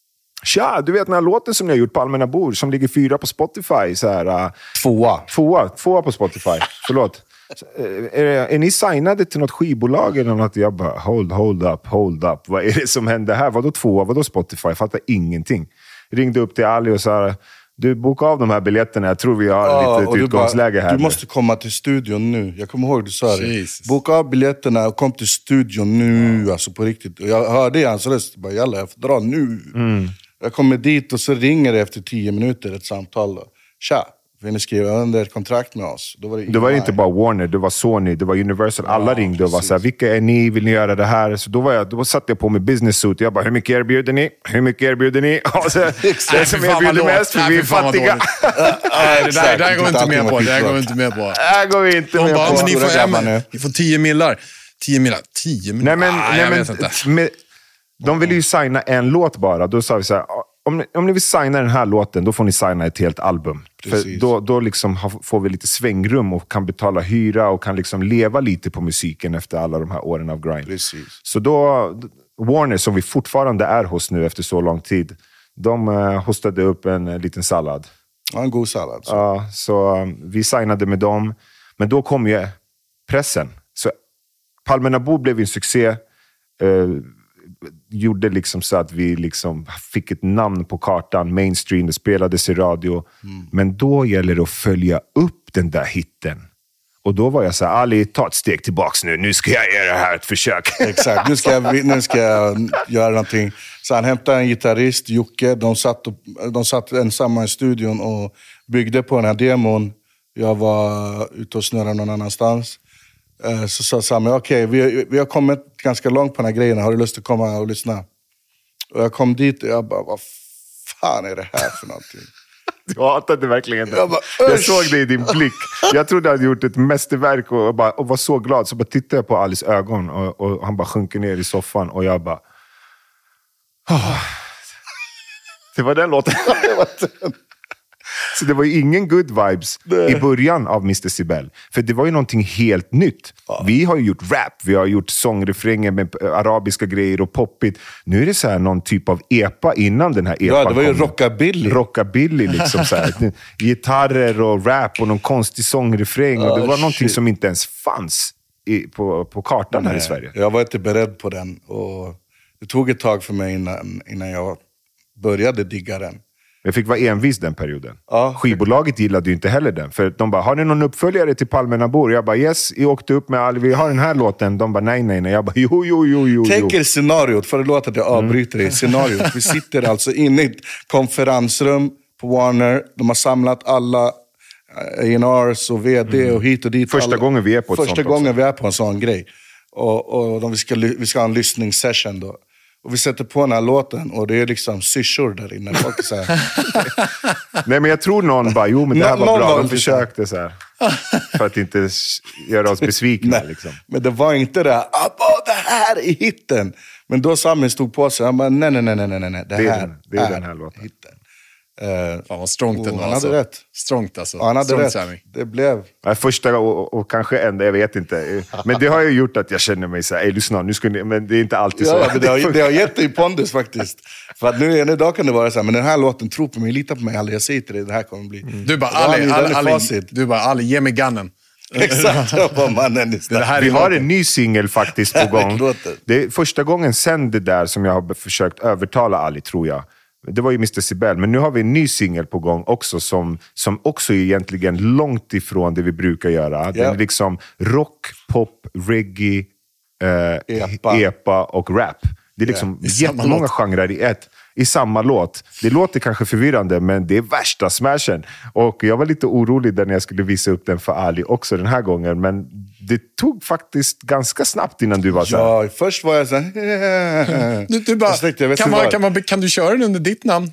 tja, du vet den här låten som ni har gjort, Palmerna bor, som ligger fyra på Spotify. Så här, uh, tvåa. Tvåa, tvåa på Spotify, förlåt. Är, är ni signade till något skivbolag eller något? Jag bara, hold, hold up, hold up. Vad är det som händer här? Vadå tvåa? Vadå Spotify? Jag fattar ingenting. Ringde upp till Ali och sa, du, boka av de här biljetterna. Jag tror vi har ja, lite utgångsläge här. Du måste komma till studion nu. Jag kommer ihåg du sa det. Jesus. Boka av biljetterna och kom till studion nu. Ja. Alltså på riktigt. Och jag hörde i hans röst. Bara, jalla, jag får dra nu. Mm. Jag kommer dit och så ringer det efter tio minuter ett samtal. Då. Tja. Vill ni skriva under ett kontrakt med oss? Då var det, det var inte bara Warner, det var Sony, det var Universal. Alla ja, ringde och precis. Var så här, vilka är ni? Vill ni göra det här? Så då, var jag, då satt jag på med business suit. Jag bara, hur mycket erbjuder ni? Hur mycket erbjuder ni? Och så, det som erbjuder mest, för vi är fattiga. Nej, det där, där går vi inte med på. Det går vi inte med på. Det går vi inte med på. Ni får, ni får tio millar. Tio millar. Tio millar. Nej, men, ah, nej, men med, de ville ju signa en låt bara. Då sa vi så här, Om ni, om ni vill signa den här låten, då får ni signa ett helt album. För då, då liksom ha, får vi lite svängrum och kan betala hyra och kan liksom leva lite på musiken efter alla de här åren av grind. Precis. Så då, Warner, som vi fortfarande är hos nu efter så lång tid, de uh, hostade upp en uh, liten sallad. Ja, en god sallad. Så. Ja, uh, så um, vi signade med dem. Men då kom ju pressen. Så Palmerna bor blev en succé. Uh, gjorde liksom så att vi liksom fick ett namn på kartan, mainstream, det spelades i radio. Mm. Men då gäller det att följa upp den där hitten. Och då var jag så här, Ali, ta ett steg tillbaks nu. Nu ska jag göra det här ett försök. Exakt, nu ska jag, nu ska jag göra någonting. Så han hämtade en gitarrist, Jocke. De satt, och, de satt ensamma i studion och byggde på den här demon. Jag var ute och snurrade någon annanstans. Så sa Sam, okej, okay, vi, vi har kommit ganska långt på den här grejen. Har du lust att komma och lyssna? Och jag kom dit och jag bara, vad fan är det här för någonting? Du hatade verkligen det. Jag, bara, jag såg det i din blick. Jag trodde jag hade gjort ett mästerverk och, bara, och var så glad. Så bara tittade jag på Alice ögon och, och han bara sjunker ner i soffan. Och jag bara... Oh. Det var den låten. Det var den. Så det var ju ingen good vibes Nej. i början av mister Sibel. För det var ju någonting helt nytt. Ja. Vi har ju gjort rap, vi har gjort sångrefränger med arabiska grejer och poppigt. Nu är det så här någon typ av epa innan den här epan. Ja, det var ju kommer. rockabilly. Rockabilly liksom så här. Gitarrer och rap och någon konstig sångrefräng. Ja, och det var shit. någonting som inte ens fanns i, på, på kartan Nej, här i Sverige. Jag var inte beredd på den. Och det tog ett tag för mig innan, innan jag började digga den. Jag fick vara envis den perioden. Ja. Skivbolaget gillade ju inte heller den. För de bara, har ni någon uppföljare till Palmerna bor? Jag bara, yes, jag åkte upp med Ali, vi har den här låten. De bara, nej, nej, nej. Jag bara, jo, jo, jo, jo. Tänk er scenariot, för det låter att jag avbryter dig. Scenariot, vi sitter alltså inne i ett konferensrum på Warner. De har samlat alla A and R's och V D och hit och dit. Första alla. gången vi är på ett Första sånt gången också. vi är på en sån grej. Och, och de, vi, ska, vi ska ha en lyssningssession då. Och vi sätter på den här låten och det är liksom syrsor där inne. Folk är så här. Nej, men jag tror någon bara, jo men det här Nå- var bra. någon De försökte så här. För att inte göra oss besvikna. Nej, liksom. men det var inte det här, ah, det här är hitten. Men då Sami stod på sig, han bara, nej, nej, nej, nej, nej, nej. Det, Det är här den- det är är den här låten. hitten. Uh, Fan vad strångt ändå. Han alltså. hade rätt. Strångt alltså. Ja, han hade strångt, rätt. Sammy. Det blev... Ja, första och, och kanske enda, jag vet inte. Men det har ju gjort att jag känner mig så här, ey lyssna, nu ska ni, men det är inte alltid ja, så. Ja, men det, har, det har gett dig pondus faktiskt. För att nu en idag kan det vara så här, men den här låten, tro på mig, lita på mig, aldrig jag säger till dig, det här kommer bli... Mm. Du bara, Ali, Ali, Ali, du bara, Ali, ge mig gunnen. Exakt, jag bara, mannen. Det det här Vi har en ny singel faktiskt på gång. Det är första gången sen det där som jag har försökt övertala Ali, tror jag. Det var ju mister Sibel, men nu har vi en ny singel på gång också som, som också är egentligen långt ifrån det vi brukar göra. Yeah. Den är liksom rock, pop, reggae, eh, epa. epa och rap. Det är liksom yeah. jättemånga genrer i ett. I samma låt. Det låter kanske förvirrande, men det är värsta smashen. Och jag var lite orolig där när jag skulle visa upp den för Ali också den här gången. Men det tog faktiskt ganska snabbt innan du var så här. Ja, först var jag så här. Du, du bara, tänkte, jag kan, man, kan, man, kan du köra den under ditt namn?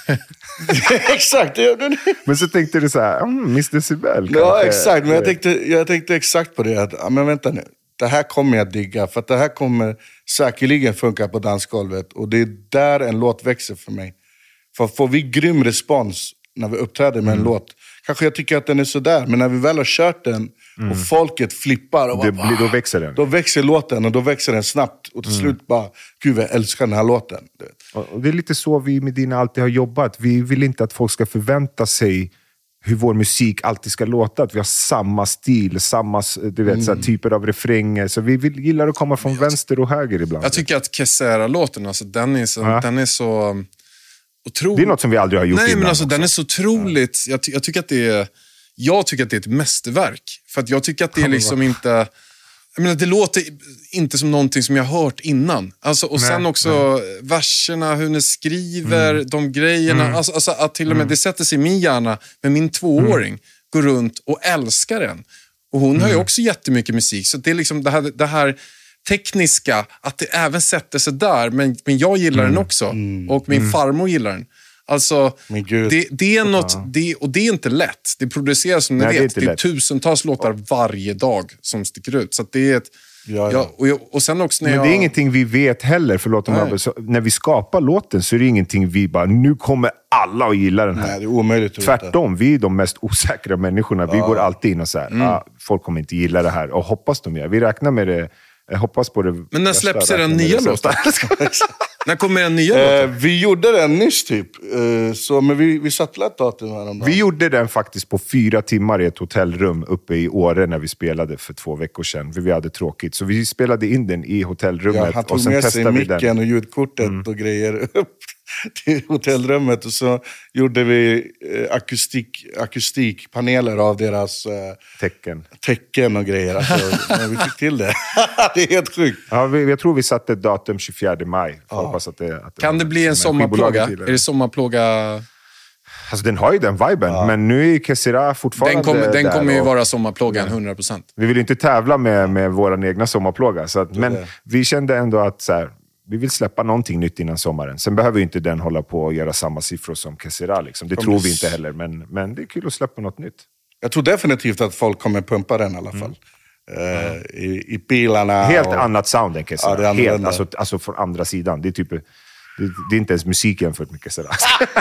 Exakt. Men så tänkte du så här, mm, mister Sibel. Ja, kanske. Exakt. Men jag tänkte, jag tänkte exakt på det. Att, ja, men vänta nu. Det här kommer jag digga. För att det här kommer säkerligen funka på dansgolvet. Och det är där en låt växer för mig. För får vi grym respons när vi uppträder med mm. en låt. Kanske jag tycker att den är sådär. Men när vi väl har kört den mm. och folket flippar. Och det bara, blir, då växer den. Då växer låten och då växer den snabbt. Och till mm. slut bara, gud jag älskar den här låten. Du vet. Och det är lite så vi med Medina alltid har jobbat. Vi vill inte att folk ska förvänta sig hur vår musik alltid ska låta. Att vi har samma stil, samma du vet, mm. så här, typer av refränger. Så vi vill, gillar att komma från vänster och höger ibland. Jag tycker att Kessera-låten, alltså, den, är så, ja. den är så otroligt... Det är något som vi aldrig har gjort. Nej, innan men alltså, också. Den är så otroligt... Ja. Jag, ty- jag, tycker att det är, jag tycker att det är ett mästerverk. För att jag tycker att det är liksom inte... Jag menar, det låter inte som någonting som jag har hört innan. Alltså, och nej, sen också nej. verserna, hur ni skriver, mm. de grejerna. Mm. Alltså, alltså att till och med mm. det sätter sig i min hjärna med min tvååring. Mm. Går runt och älskar den. Och hon mm. har ju också jättemycket musik. Så det är liksom det här, det här tekniska, att det även sätter sig där. Men, men jag gillar mm. den också. Mm. Och min mm. farmor gillar den. Alltså, det, det är något, ja. det, och det är inte lätt. Det produceras som ni Nej, vet. Det är, det är tusentals låtar varje dag som sticker ut. Så att det är ett... Ja, ja. Ja, och, jag, och sen också när Men jag... det är ingenting vi vet heller, förlåt om jag, så, när vi skapar låten så är det ingenting vi bara, nu kommer alla att gilla den här. Nej, det är omöjligt. Tvärtom, vi är de mest osäkra människorna. Ja. Vi går alltid in och så här, mm. ah, folk kommer inte gilla det här. Och hoppas de gör. Vi räknar med det, jag hoppas på det. Men när släpps den nya låten? När kommer den nya låten? Eh, vi gjorde den nyss typ. Eh, så, men vi, vi satte ett datum här. Vi gjorde den faktiskt på fyra timmar i ett hotellrum uppe i Åre när vi spelade för två veckor sedan. För vi hade tråkigt. Så vi spelade in den i hotellrummet. Ja, han tog och sen med sig micken och ljudkortet mm. och grejer upp till hotellrummet. Och så gjorde vi eh, akustik, akustikpaneler av deras eh, tecken. tecken och grejer. Alltså, men vi fick till det. Det är helt sjukt. Ja, vi, jag tror vi satte ett datum tjugofjärde maj. Ja. Hoppas att det, att det kan det bli en sommarplåga? Är det sommarplåga? Alltså den har ju den viben, ja. Men nu är Kessera fortfarande Den, kom, den kommer ju och, vara sommarplågan, hundra procent. Vi vill inte tävla med, med våra egna sommarplåga. Så att, men vi kände ändå att så här, vi vill släppa någonting nytt innan sommaren. Sen behöver ju inte den hålla på och göra samma siffror som Kessera. Liksom. Det Kom tror vi inte heller, men, men det är kul att släppa något nytt. Jag tror definitivt att folk kommer pumpa den i alla fall. Mm. Uh, i, I bilarna. Helt och... annat sound än Kessera. Ja, Helt, alltså, alltså från andra sidan. Det är typ... Det, det är inte ens musik jämfört med Kessera.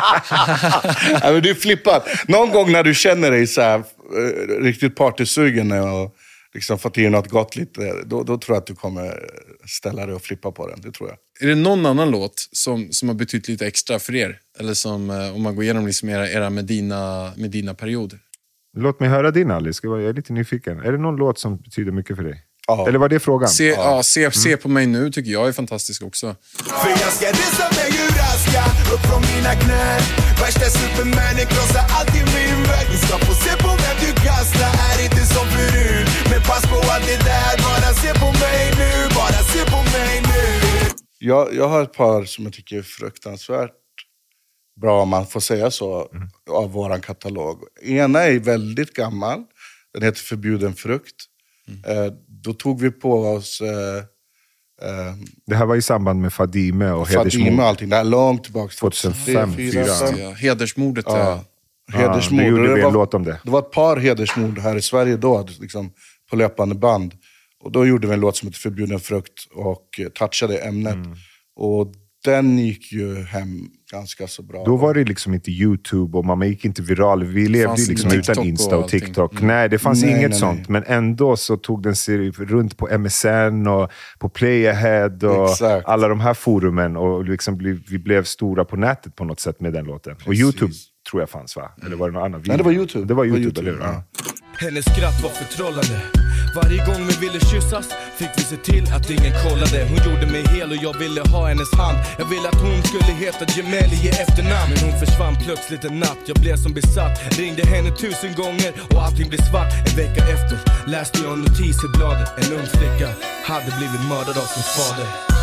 Ja, men du flippar. Någon gång när du känner dig så här, uh, riktigt partysugen och liksom fått i något gott lite, då, då tror jag att du kommer ställa dig och flippa på den. Det tror jag. Är det någon annan låt som, som har betytt lite extra för er? Eller som, uh, om man går igenom liksom era, era Medina, Medina-period? Låt mig höra din, Alice. Jag är lite nyfiken. Är det någon låt som betyder mycket för dig? Ja. Eller var det frågan? Se, ja. Ja, se, mm. se på mig nu tycker jag är fantastisk också. För jag ska resa mig ur aska, upp från mina knän. Värsta supermannen krossar alltid min väg. Du ska få se på vem du kastar, är inte som förut. Men pass på att det där, bara se på mig nu. Bara se på mig nu. Jag, jag har ett par som jag tycker är fruktansvärt bra, om man får säga så, mm. av våran katalog. Ena är väldigt gammal. Den heter Förbjuden frukt. Mm. Eh, då tog vi på oss... Eh, eh, det här var i samband med Fadime och Fadime hedersmord. och allting. Det är långt tillbaka. tjugohundrafem, fyra Ja, hedersmordet. Ja. Hedersmord. Ja, det gjorde det vi var, en låt om det. Det var ett par hedersmord här i Sverige då, liksom, på löpande band. Och då gjorde vi en låt som heter Förbjuden frukt och touchade ämnet. Mm. Och den gick ju hem ganska så bra. Då var det liksom inte YouTube och man gick inte viral. Vi levde ju liksom utan Insta och TikTok. Mm. Nej, det fanns nej, inget nej, sånt. Nej. Men ändå så tog den sig runt på M S N och på Playahead och exakt. Alla de här forumen. Och liksom blev, vi blev stora på nätet på något sätt med den låten. Precis. Och YouTube tror jag fanns, va? Eller var det någon annan video? Nej, det var YouTube. Det var YouTube, det var YouTube eller hur? Ja. Hennes skratt var förtrollande. Varje gång vi ville kyssas fick vi se till att ingen kollade. Hon gjorde mig hel och jag ville ha hennes hand. Jag ville att hon skulle heta Gemelli i efternamn. Men hon försvann plötsligt en natt. Jag blev som besatt. Ringde henne tusen gånger och allting blev svart. En vecka efter läste jag en notis i bladet. En ung flicka hade blivit mördad av sin fader.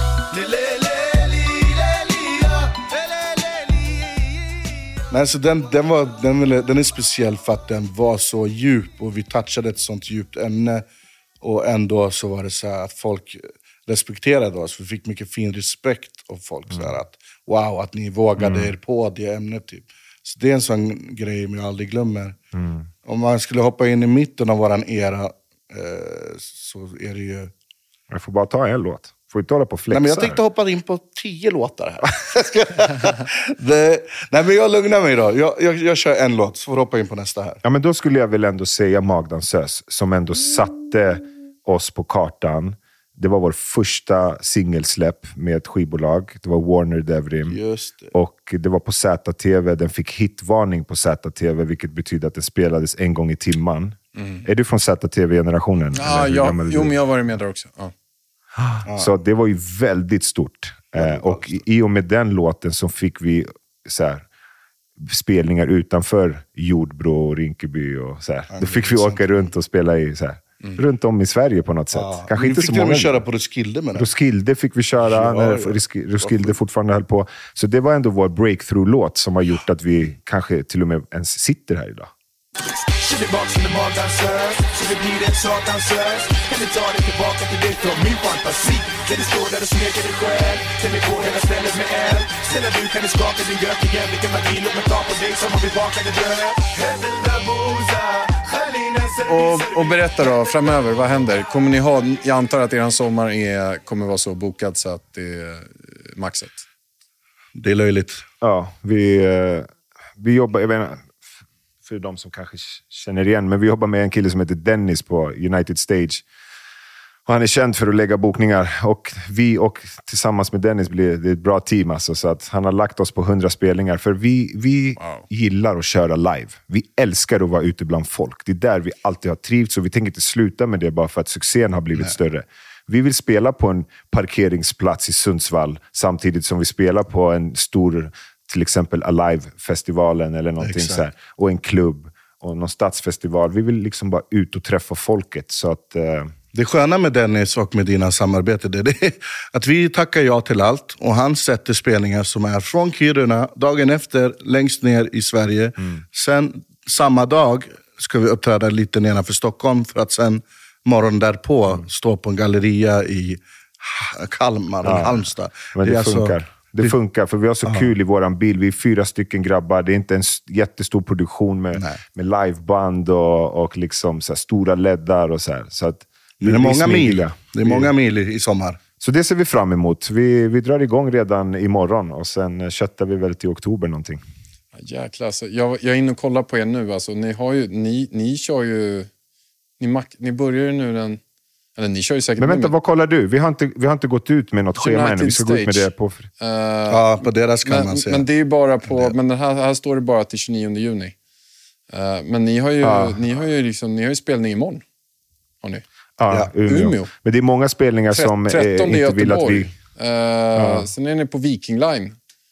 Nej, så den, den, var, den, den är speciell för att den var så djup och vi touchade ett sånt djupt ämne och ändå så var det så här att folk respekterade oss. Vi fick mycket fin respekt av folk. Mm. Så här att, wow, att ni vågade mm. er på det ämnet. Typ. Så det är en sån grej jag aldrig glömmer. Mm. Om man skulle hoppa in i mitten av våran era eh, så är det ju... Jag får bara ta en låt. Får inte hålla på flexar. Nej, men jag tänkte hoppa in på tio låtar här. det, nej, men jag lugnar mig då. Jag, jag, jag kör en låt, så får du hoppa in på nästa här. Ja, men då skulle jag väl ändå säga Magdansös, som ändå satte oss på kartan. Det var vår första singelsläpp med ett skivbolag. Det var Warner Devrim. Just det. Och det var på Z T V. Den fick hitvarning på Z T V, vilket betyder att den spelades en gång i timman. Mm. Är du från Z T V-generationen? Ja, ja. Jo, men jag har varit med där också. Ja. Så det var ju väldigt stort. Eh, och i, i och med den låten så fick vi så här, spelningar utanför Jordbro och Rinkeby. Och så här. Då fick vi åka runt och spela i, så här, mm. runt om i Sverige på något sätt. Ja. Kanske vi inte fick så många. Vi köra på Roskilde med det. Roskilde fick vi köra ja, när Roskilde fortfarande höll på. Så det var ändå vår breakthrough-låt som har gjort att vi kanske till och med ens sitter här idag. Så tillbaka till Magdansös, så vi blir ett satansös. Kan vi ta det tillbaka till det från min fantasi? Där det står där och smeker dig själv. Tänd mig på hela stället med eld. Ställa du kan du skaka din gök igen. Vilken magi, låt mig ta på dig som om vi vakade död. Och, och berätta då, framöver, vad händer? Kommer ni ha, jag antar att er sommar är, kommer vara så bokad så att det är maxet. Det är löjligt. Ja, vi, vi jobbar, jag vet inte, för de som kanske känner igen. Men vi jobbar med en kille som heter Dennis på United Stage. Och han är känd för att lägga bokningar. Och vi och tillsammans med Dennis blir det ett bra team. Alltså, så att han har lagt oss på hundra spelningar. För vi, vi wow. gillar att köra live. Vi älskar att vara ute bland folk. Det är där vi alltid har trivts. Och vi tänker inte sluta med det bara för att succén har blivit Nej. större. Vi vill spela på en parkeringsplats i Sundsvall. Samtidigt som vi spelar på en stor... till exempel Alive-festivalen eller någonting så här. Och en klubb och någon stadsfestival. Vi vill liksom bara ut och träffa folket. Så att, eh... Det sköna med Dennis och med dina samarbete det är det, att vi tackar ja till allt. Och han sätter spelningar som är från Kiruna dagen efter längst ner i Sverige. Mm. Sen samma dag ska vi uppträda lite nedanför Stockholm för att sen morgon därpå mm. stå på en galleria i Kalmar och ja, Halmstad. Men det, det funkar. Alltså... Det funkar, för vi har så Aha. kul i våran bil. Vi är fyra stycken grabbar. Det är inte en jättestor produktion med, med liveband och, och liksom så här stora leddar och så här. Så att det är många mil. Det är många mil i, i sommar. Så det ser vi fram emot. Vi, vi drar igång redan imorgon och sen köttar vi väl till oktober någonting. Jäklar, alltså, jag, jag är inne och kollar på er nu. Alltså, ni, har ju, ni, ni kör ju... Ni, ni börjar ju nu den... Eller ni kör ju säkert. Men vänta, med... vad kollar du? Vi har inte, vi har inte gått ut med något schema ännu. Vi ska gå ut med det på... Uh, ja, på deras kan men, man se. Men det är ju bara på... Men här, här står det bara till tjugonionde juni. Uh, men ni har ju, ja. ni har ju liksom... Ni har ju spelning imorgon. Har ni? Ja, ja. Umeå. Umeå. Men det är många spelningar som eh, inte vill att vi... Uh, ja. Sen är ni på Viking Line.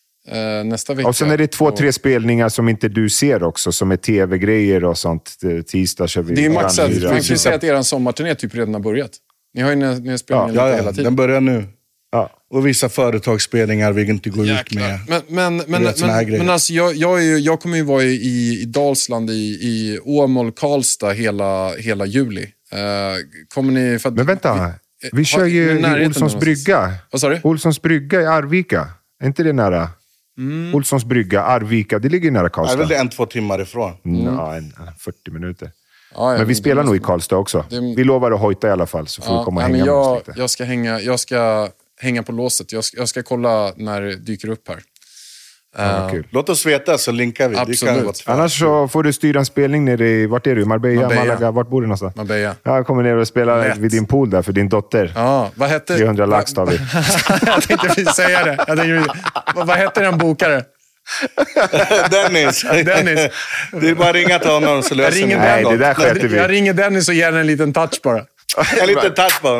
Uh, nästa vecka. Och sen är det två, och... tre spelningar som inte du ser också. Som är tv-grejer och sånt. Tisdag kör vi... Det är max att... Vi kan säga att er sommarturné typ redan har börjat. Ni har ju ni spelningar ja, ja, ja, hela tiden. Den börjar nu. Ja. Och vissa företagsspelningar vill inte gå Jäklar. ut med. Men, men, men, men, men alltså, jag, jag, är ju, jag kommer ju vara i, i Dalsland, i, i Åmål, Karlstad hela, hela juli. Uh, kommer ni... För att, men vänta, vi, vi kör ju i Olssons brygga. Vad sa du? Olssons brygga i Arvika. Är inte det nära? Mm. Olssons brygga, Arvika, det ligger nära Karlstad. Det är väl en, två timmar ifrån. Mm. Ja, en, fyrtio minuter. Ja, ja, men vi spelar nog i Karlstad också. Det... Vi lovar att hojta i alla fall, så får ja, vi komma och hänga jag, med oss lite. Jag ska hänga, jag ska hänga på låset. Jag ska, jag ska kolla när det dyker upp här. Ja, kul. Låt oss veta så linkar vi. Absolut. Annars så får du styra en spelning nere i, vart är du? Marbella, Marbella. Malaga, vart bor du någonstans? Marbella. Jag kommer ner och spelar Lätt. vid din pool där för din dotter. Ja, vad hette... trehundra lax, David. Jag tänkte säga det. Jag tänkte, vad, vad hette den bokare? Dennis. Dennis. Det är bara att ringa till honom så löser jag ringer ni. Nej, det där sköter vi. Jag ringer Dennis och ger den en liten touch bara. En liten touch på honom.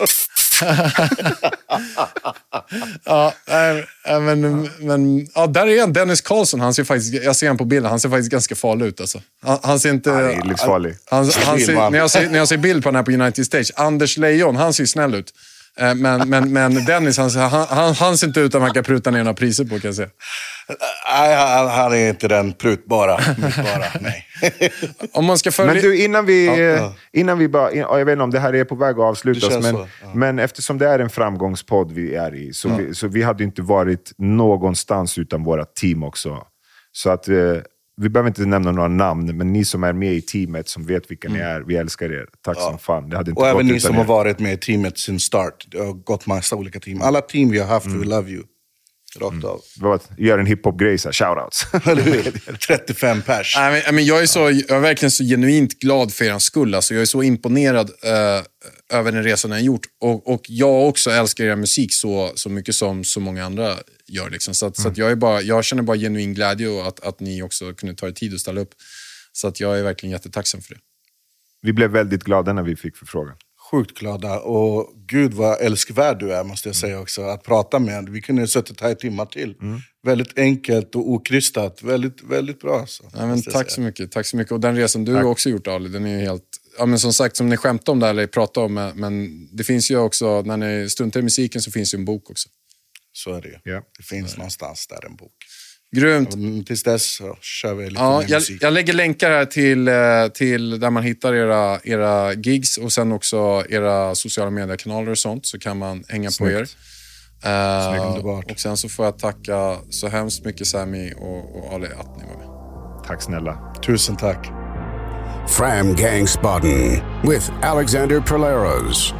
Ja, äh, men, men ja, där är en Dennis Karlsson. Han ser faktiskt, jag ser han på bilden. Han ser faktiskt ganska farlig ut alltså. Han, han ser inte... Han är livsfarlig. Han, han ser, när, jag ser, när jag ser bild på den här på United Stage, Anders Lejon, han ser snäll ut. Men, men, men Dennis, han, han, han, han ser inte ut att man kan pruta ner några priser på, kan jag säga. Nej, han, han är inte den prutbara. prutbara nej. Om man ska följa... Men du, innan vi, Ja, ja. innan vi bara, jag vet inte om det här är på väg att avslutas, Det känns men, så, ja. men eftersom det är en framgångspodd vi är i, så, vi, så vi hade inte varit någonstans utan våra team också. Så att eh, vi behöver inte nämna några namn, men ni som är med i teamet, som vet vilka ni är, vi älskar er. Tack som fan. Det hade inte Och gått även ni utan som er. har varit med i teamet sin start. Det har gått massa olika team. Alla team vi har haft, we love you. Rakt av. Vad, gör en hiphop-grej, så här, shoutouts. trettiofem pers. Nej, men, men jag, är så, jag är verkligen så genuint glad för er skull. Alltså, jag är så imponerad eh, över den resan ni har gjort. Och, och jag också älskar er musik så, så mycket som så många andra gör. Liksom. Så, att, mm. så att jag, är bara, jag känner bara genuin glädje och att, att ni också kunde ta er tid att ställa upp. Så att jag är verkligen jättetacksam för det. Vi blev väldigt glada när vi fick förfrågan. Sjukt glada. Och gud vad älskvärd du är, måste jag säga också. Att prata med. Vi kunde ha suttit här i timmar till. Mm. Väldigt enkelt och okrystat. Väldigt, väldigt bra. Alltså, ja, men tack så mycket. Tack så mycket. Och den resan du har också gjort, Ali, den är ju helt... Ja, men som sagt, som ni skämtar om det eller pratar om. Men det finns ju också, när ni struntar i musiken så finns ju en bok också. Så är det ju. Yeah. Det finns någonstans där en bok. Grymt. Och tills dess så kör vi lite ja, mer jag, musik. jag lägger länkar här till, till där man hittar era, era gigs och sen också era sociala mediekanaler och sånt, så kan man hänga Snyggt. på er. Uh, underbart. och sen så får jag tacka så hemskt mycket Sammy och, och Ali att ni var med. Tack snälla. Tusen tack. Fram Gangsbotten with Alexander Polaros.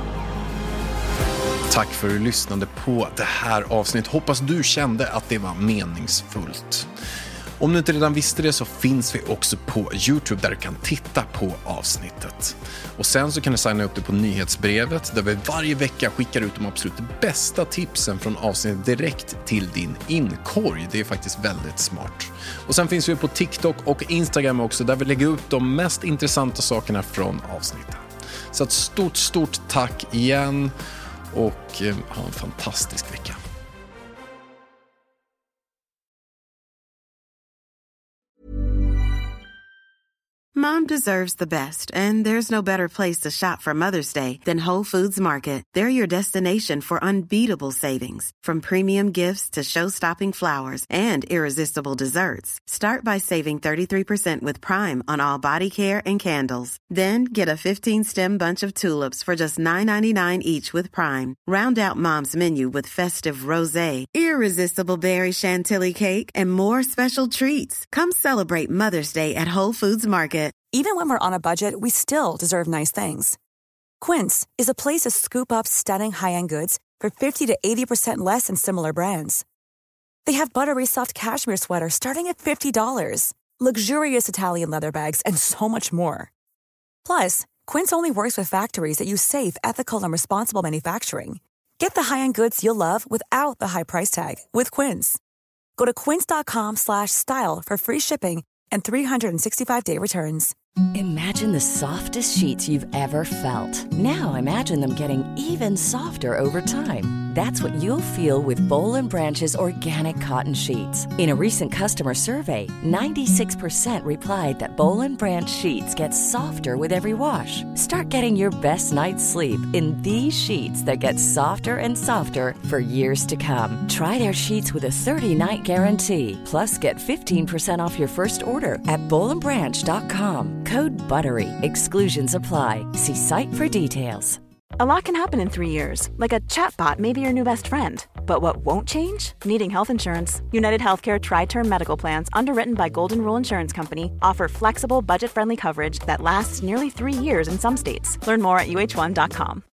Tack för att du lyssnade på det här avsnittet. Hoppas du kände att det var meningsfullt. Om du inte redan visste det så finns vi också på YouTube där du kan titta på avsnittet. Och sen så kan du signa upp dig på nyhetsbrevet där vi varje vecka skickar ut de absolut bästa tipsen från avsnittet direkt till din inkorg. Det är faktiskt väldigt smart. Och sen finns vi på TikTok och Instagram också där vi lägger ut de mest intressanta sakerna från avsnittet. Så ett stort, stort tack igen. Och eh, ha en fantastisk vecka. Mom deserves the best, and there's no better place to shop for Mother's Day than Whole Foods Market. They're your destination for unbeatable savings, from premium gifts to show-stopping flowers and irresistible desserts. Start by saving thirty-three percent with Prime on all body care and candles. Then get a fifteen-stem bunch of tulips for just nine ninety-nine each with Prime. Round out Mom's menu with festive rosé, irresistible berry chantilly cake, and more special treats. Come celebrate Mother's Day at Whole Foods Market. Even when we're on a budget, we still deserve nice things. Quince is a place to scoop up stunning high-end goods for fifty to eighty percent less than similar brands. They have buttery soft cashmere sweaters starting at fifty dollars, luxurious Italian leather bags, and so much more. Plus, Quince only works with factories that use safe, ethical, and responsible manufacturing. Get the high-end goods you'll love without the high price tag with Quince. Go to quince.com slash style for free shipping and three sixty-five day returns. Imagine the softest sheets you've ever felt. Now imagine them getting even softer over time. That's what you'll feel with Boll and Branch's organic cotton sheets. In a recent customer survey, ninety-six percent replied that Boll and Branch sheets get softer with every wash. Start getting your best night's sleep in these sheets that get softer and softer for years to come. Try their sheets with a thirty-night guarantee. Plus, get fifteen percent off your first order at boll and branch dot com. Code BUTTERY. Exclusions apply. See site for details. A lot can happen in three years, like a chatbot may be your new best friend. But what won't change? Needing health insurance. United Healthcare Tri-Term Medical Plans, underwritten by Golden Rule Insurance Company, offer flexible, budget-friendly coverage that lasts nearly three years in some states. Learn more at U H one dot com.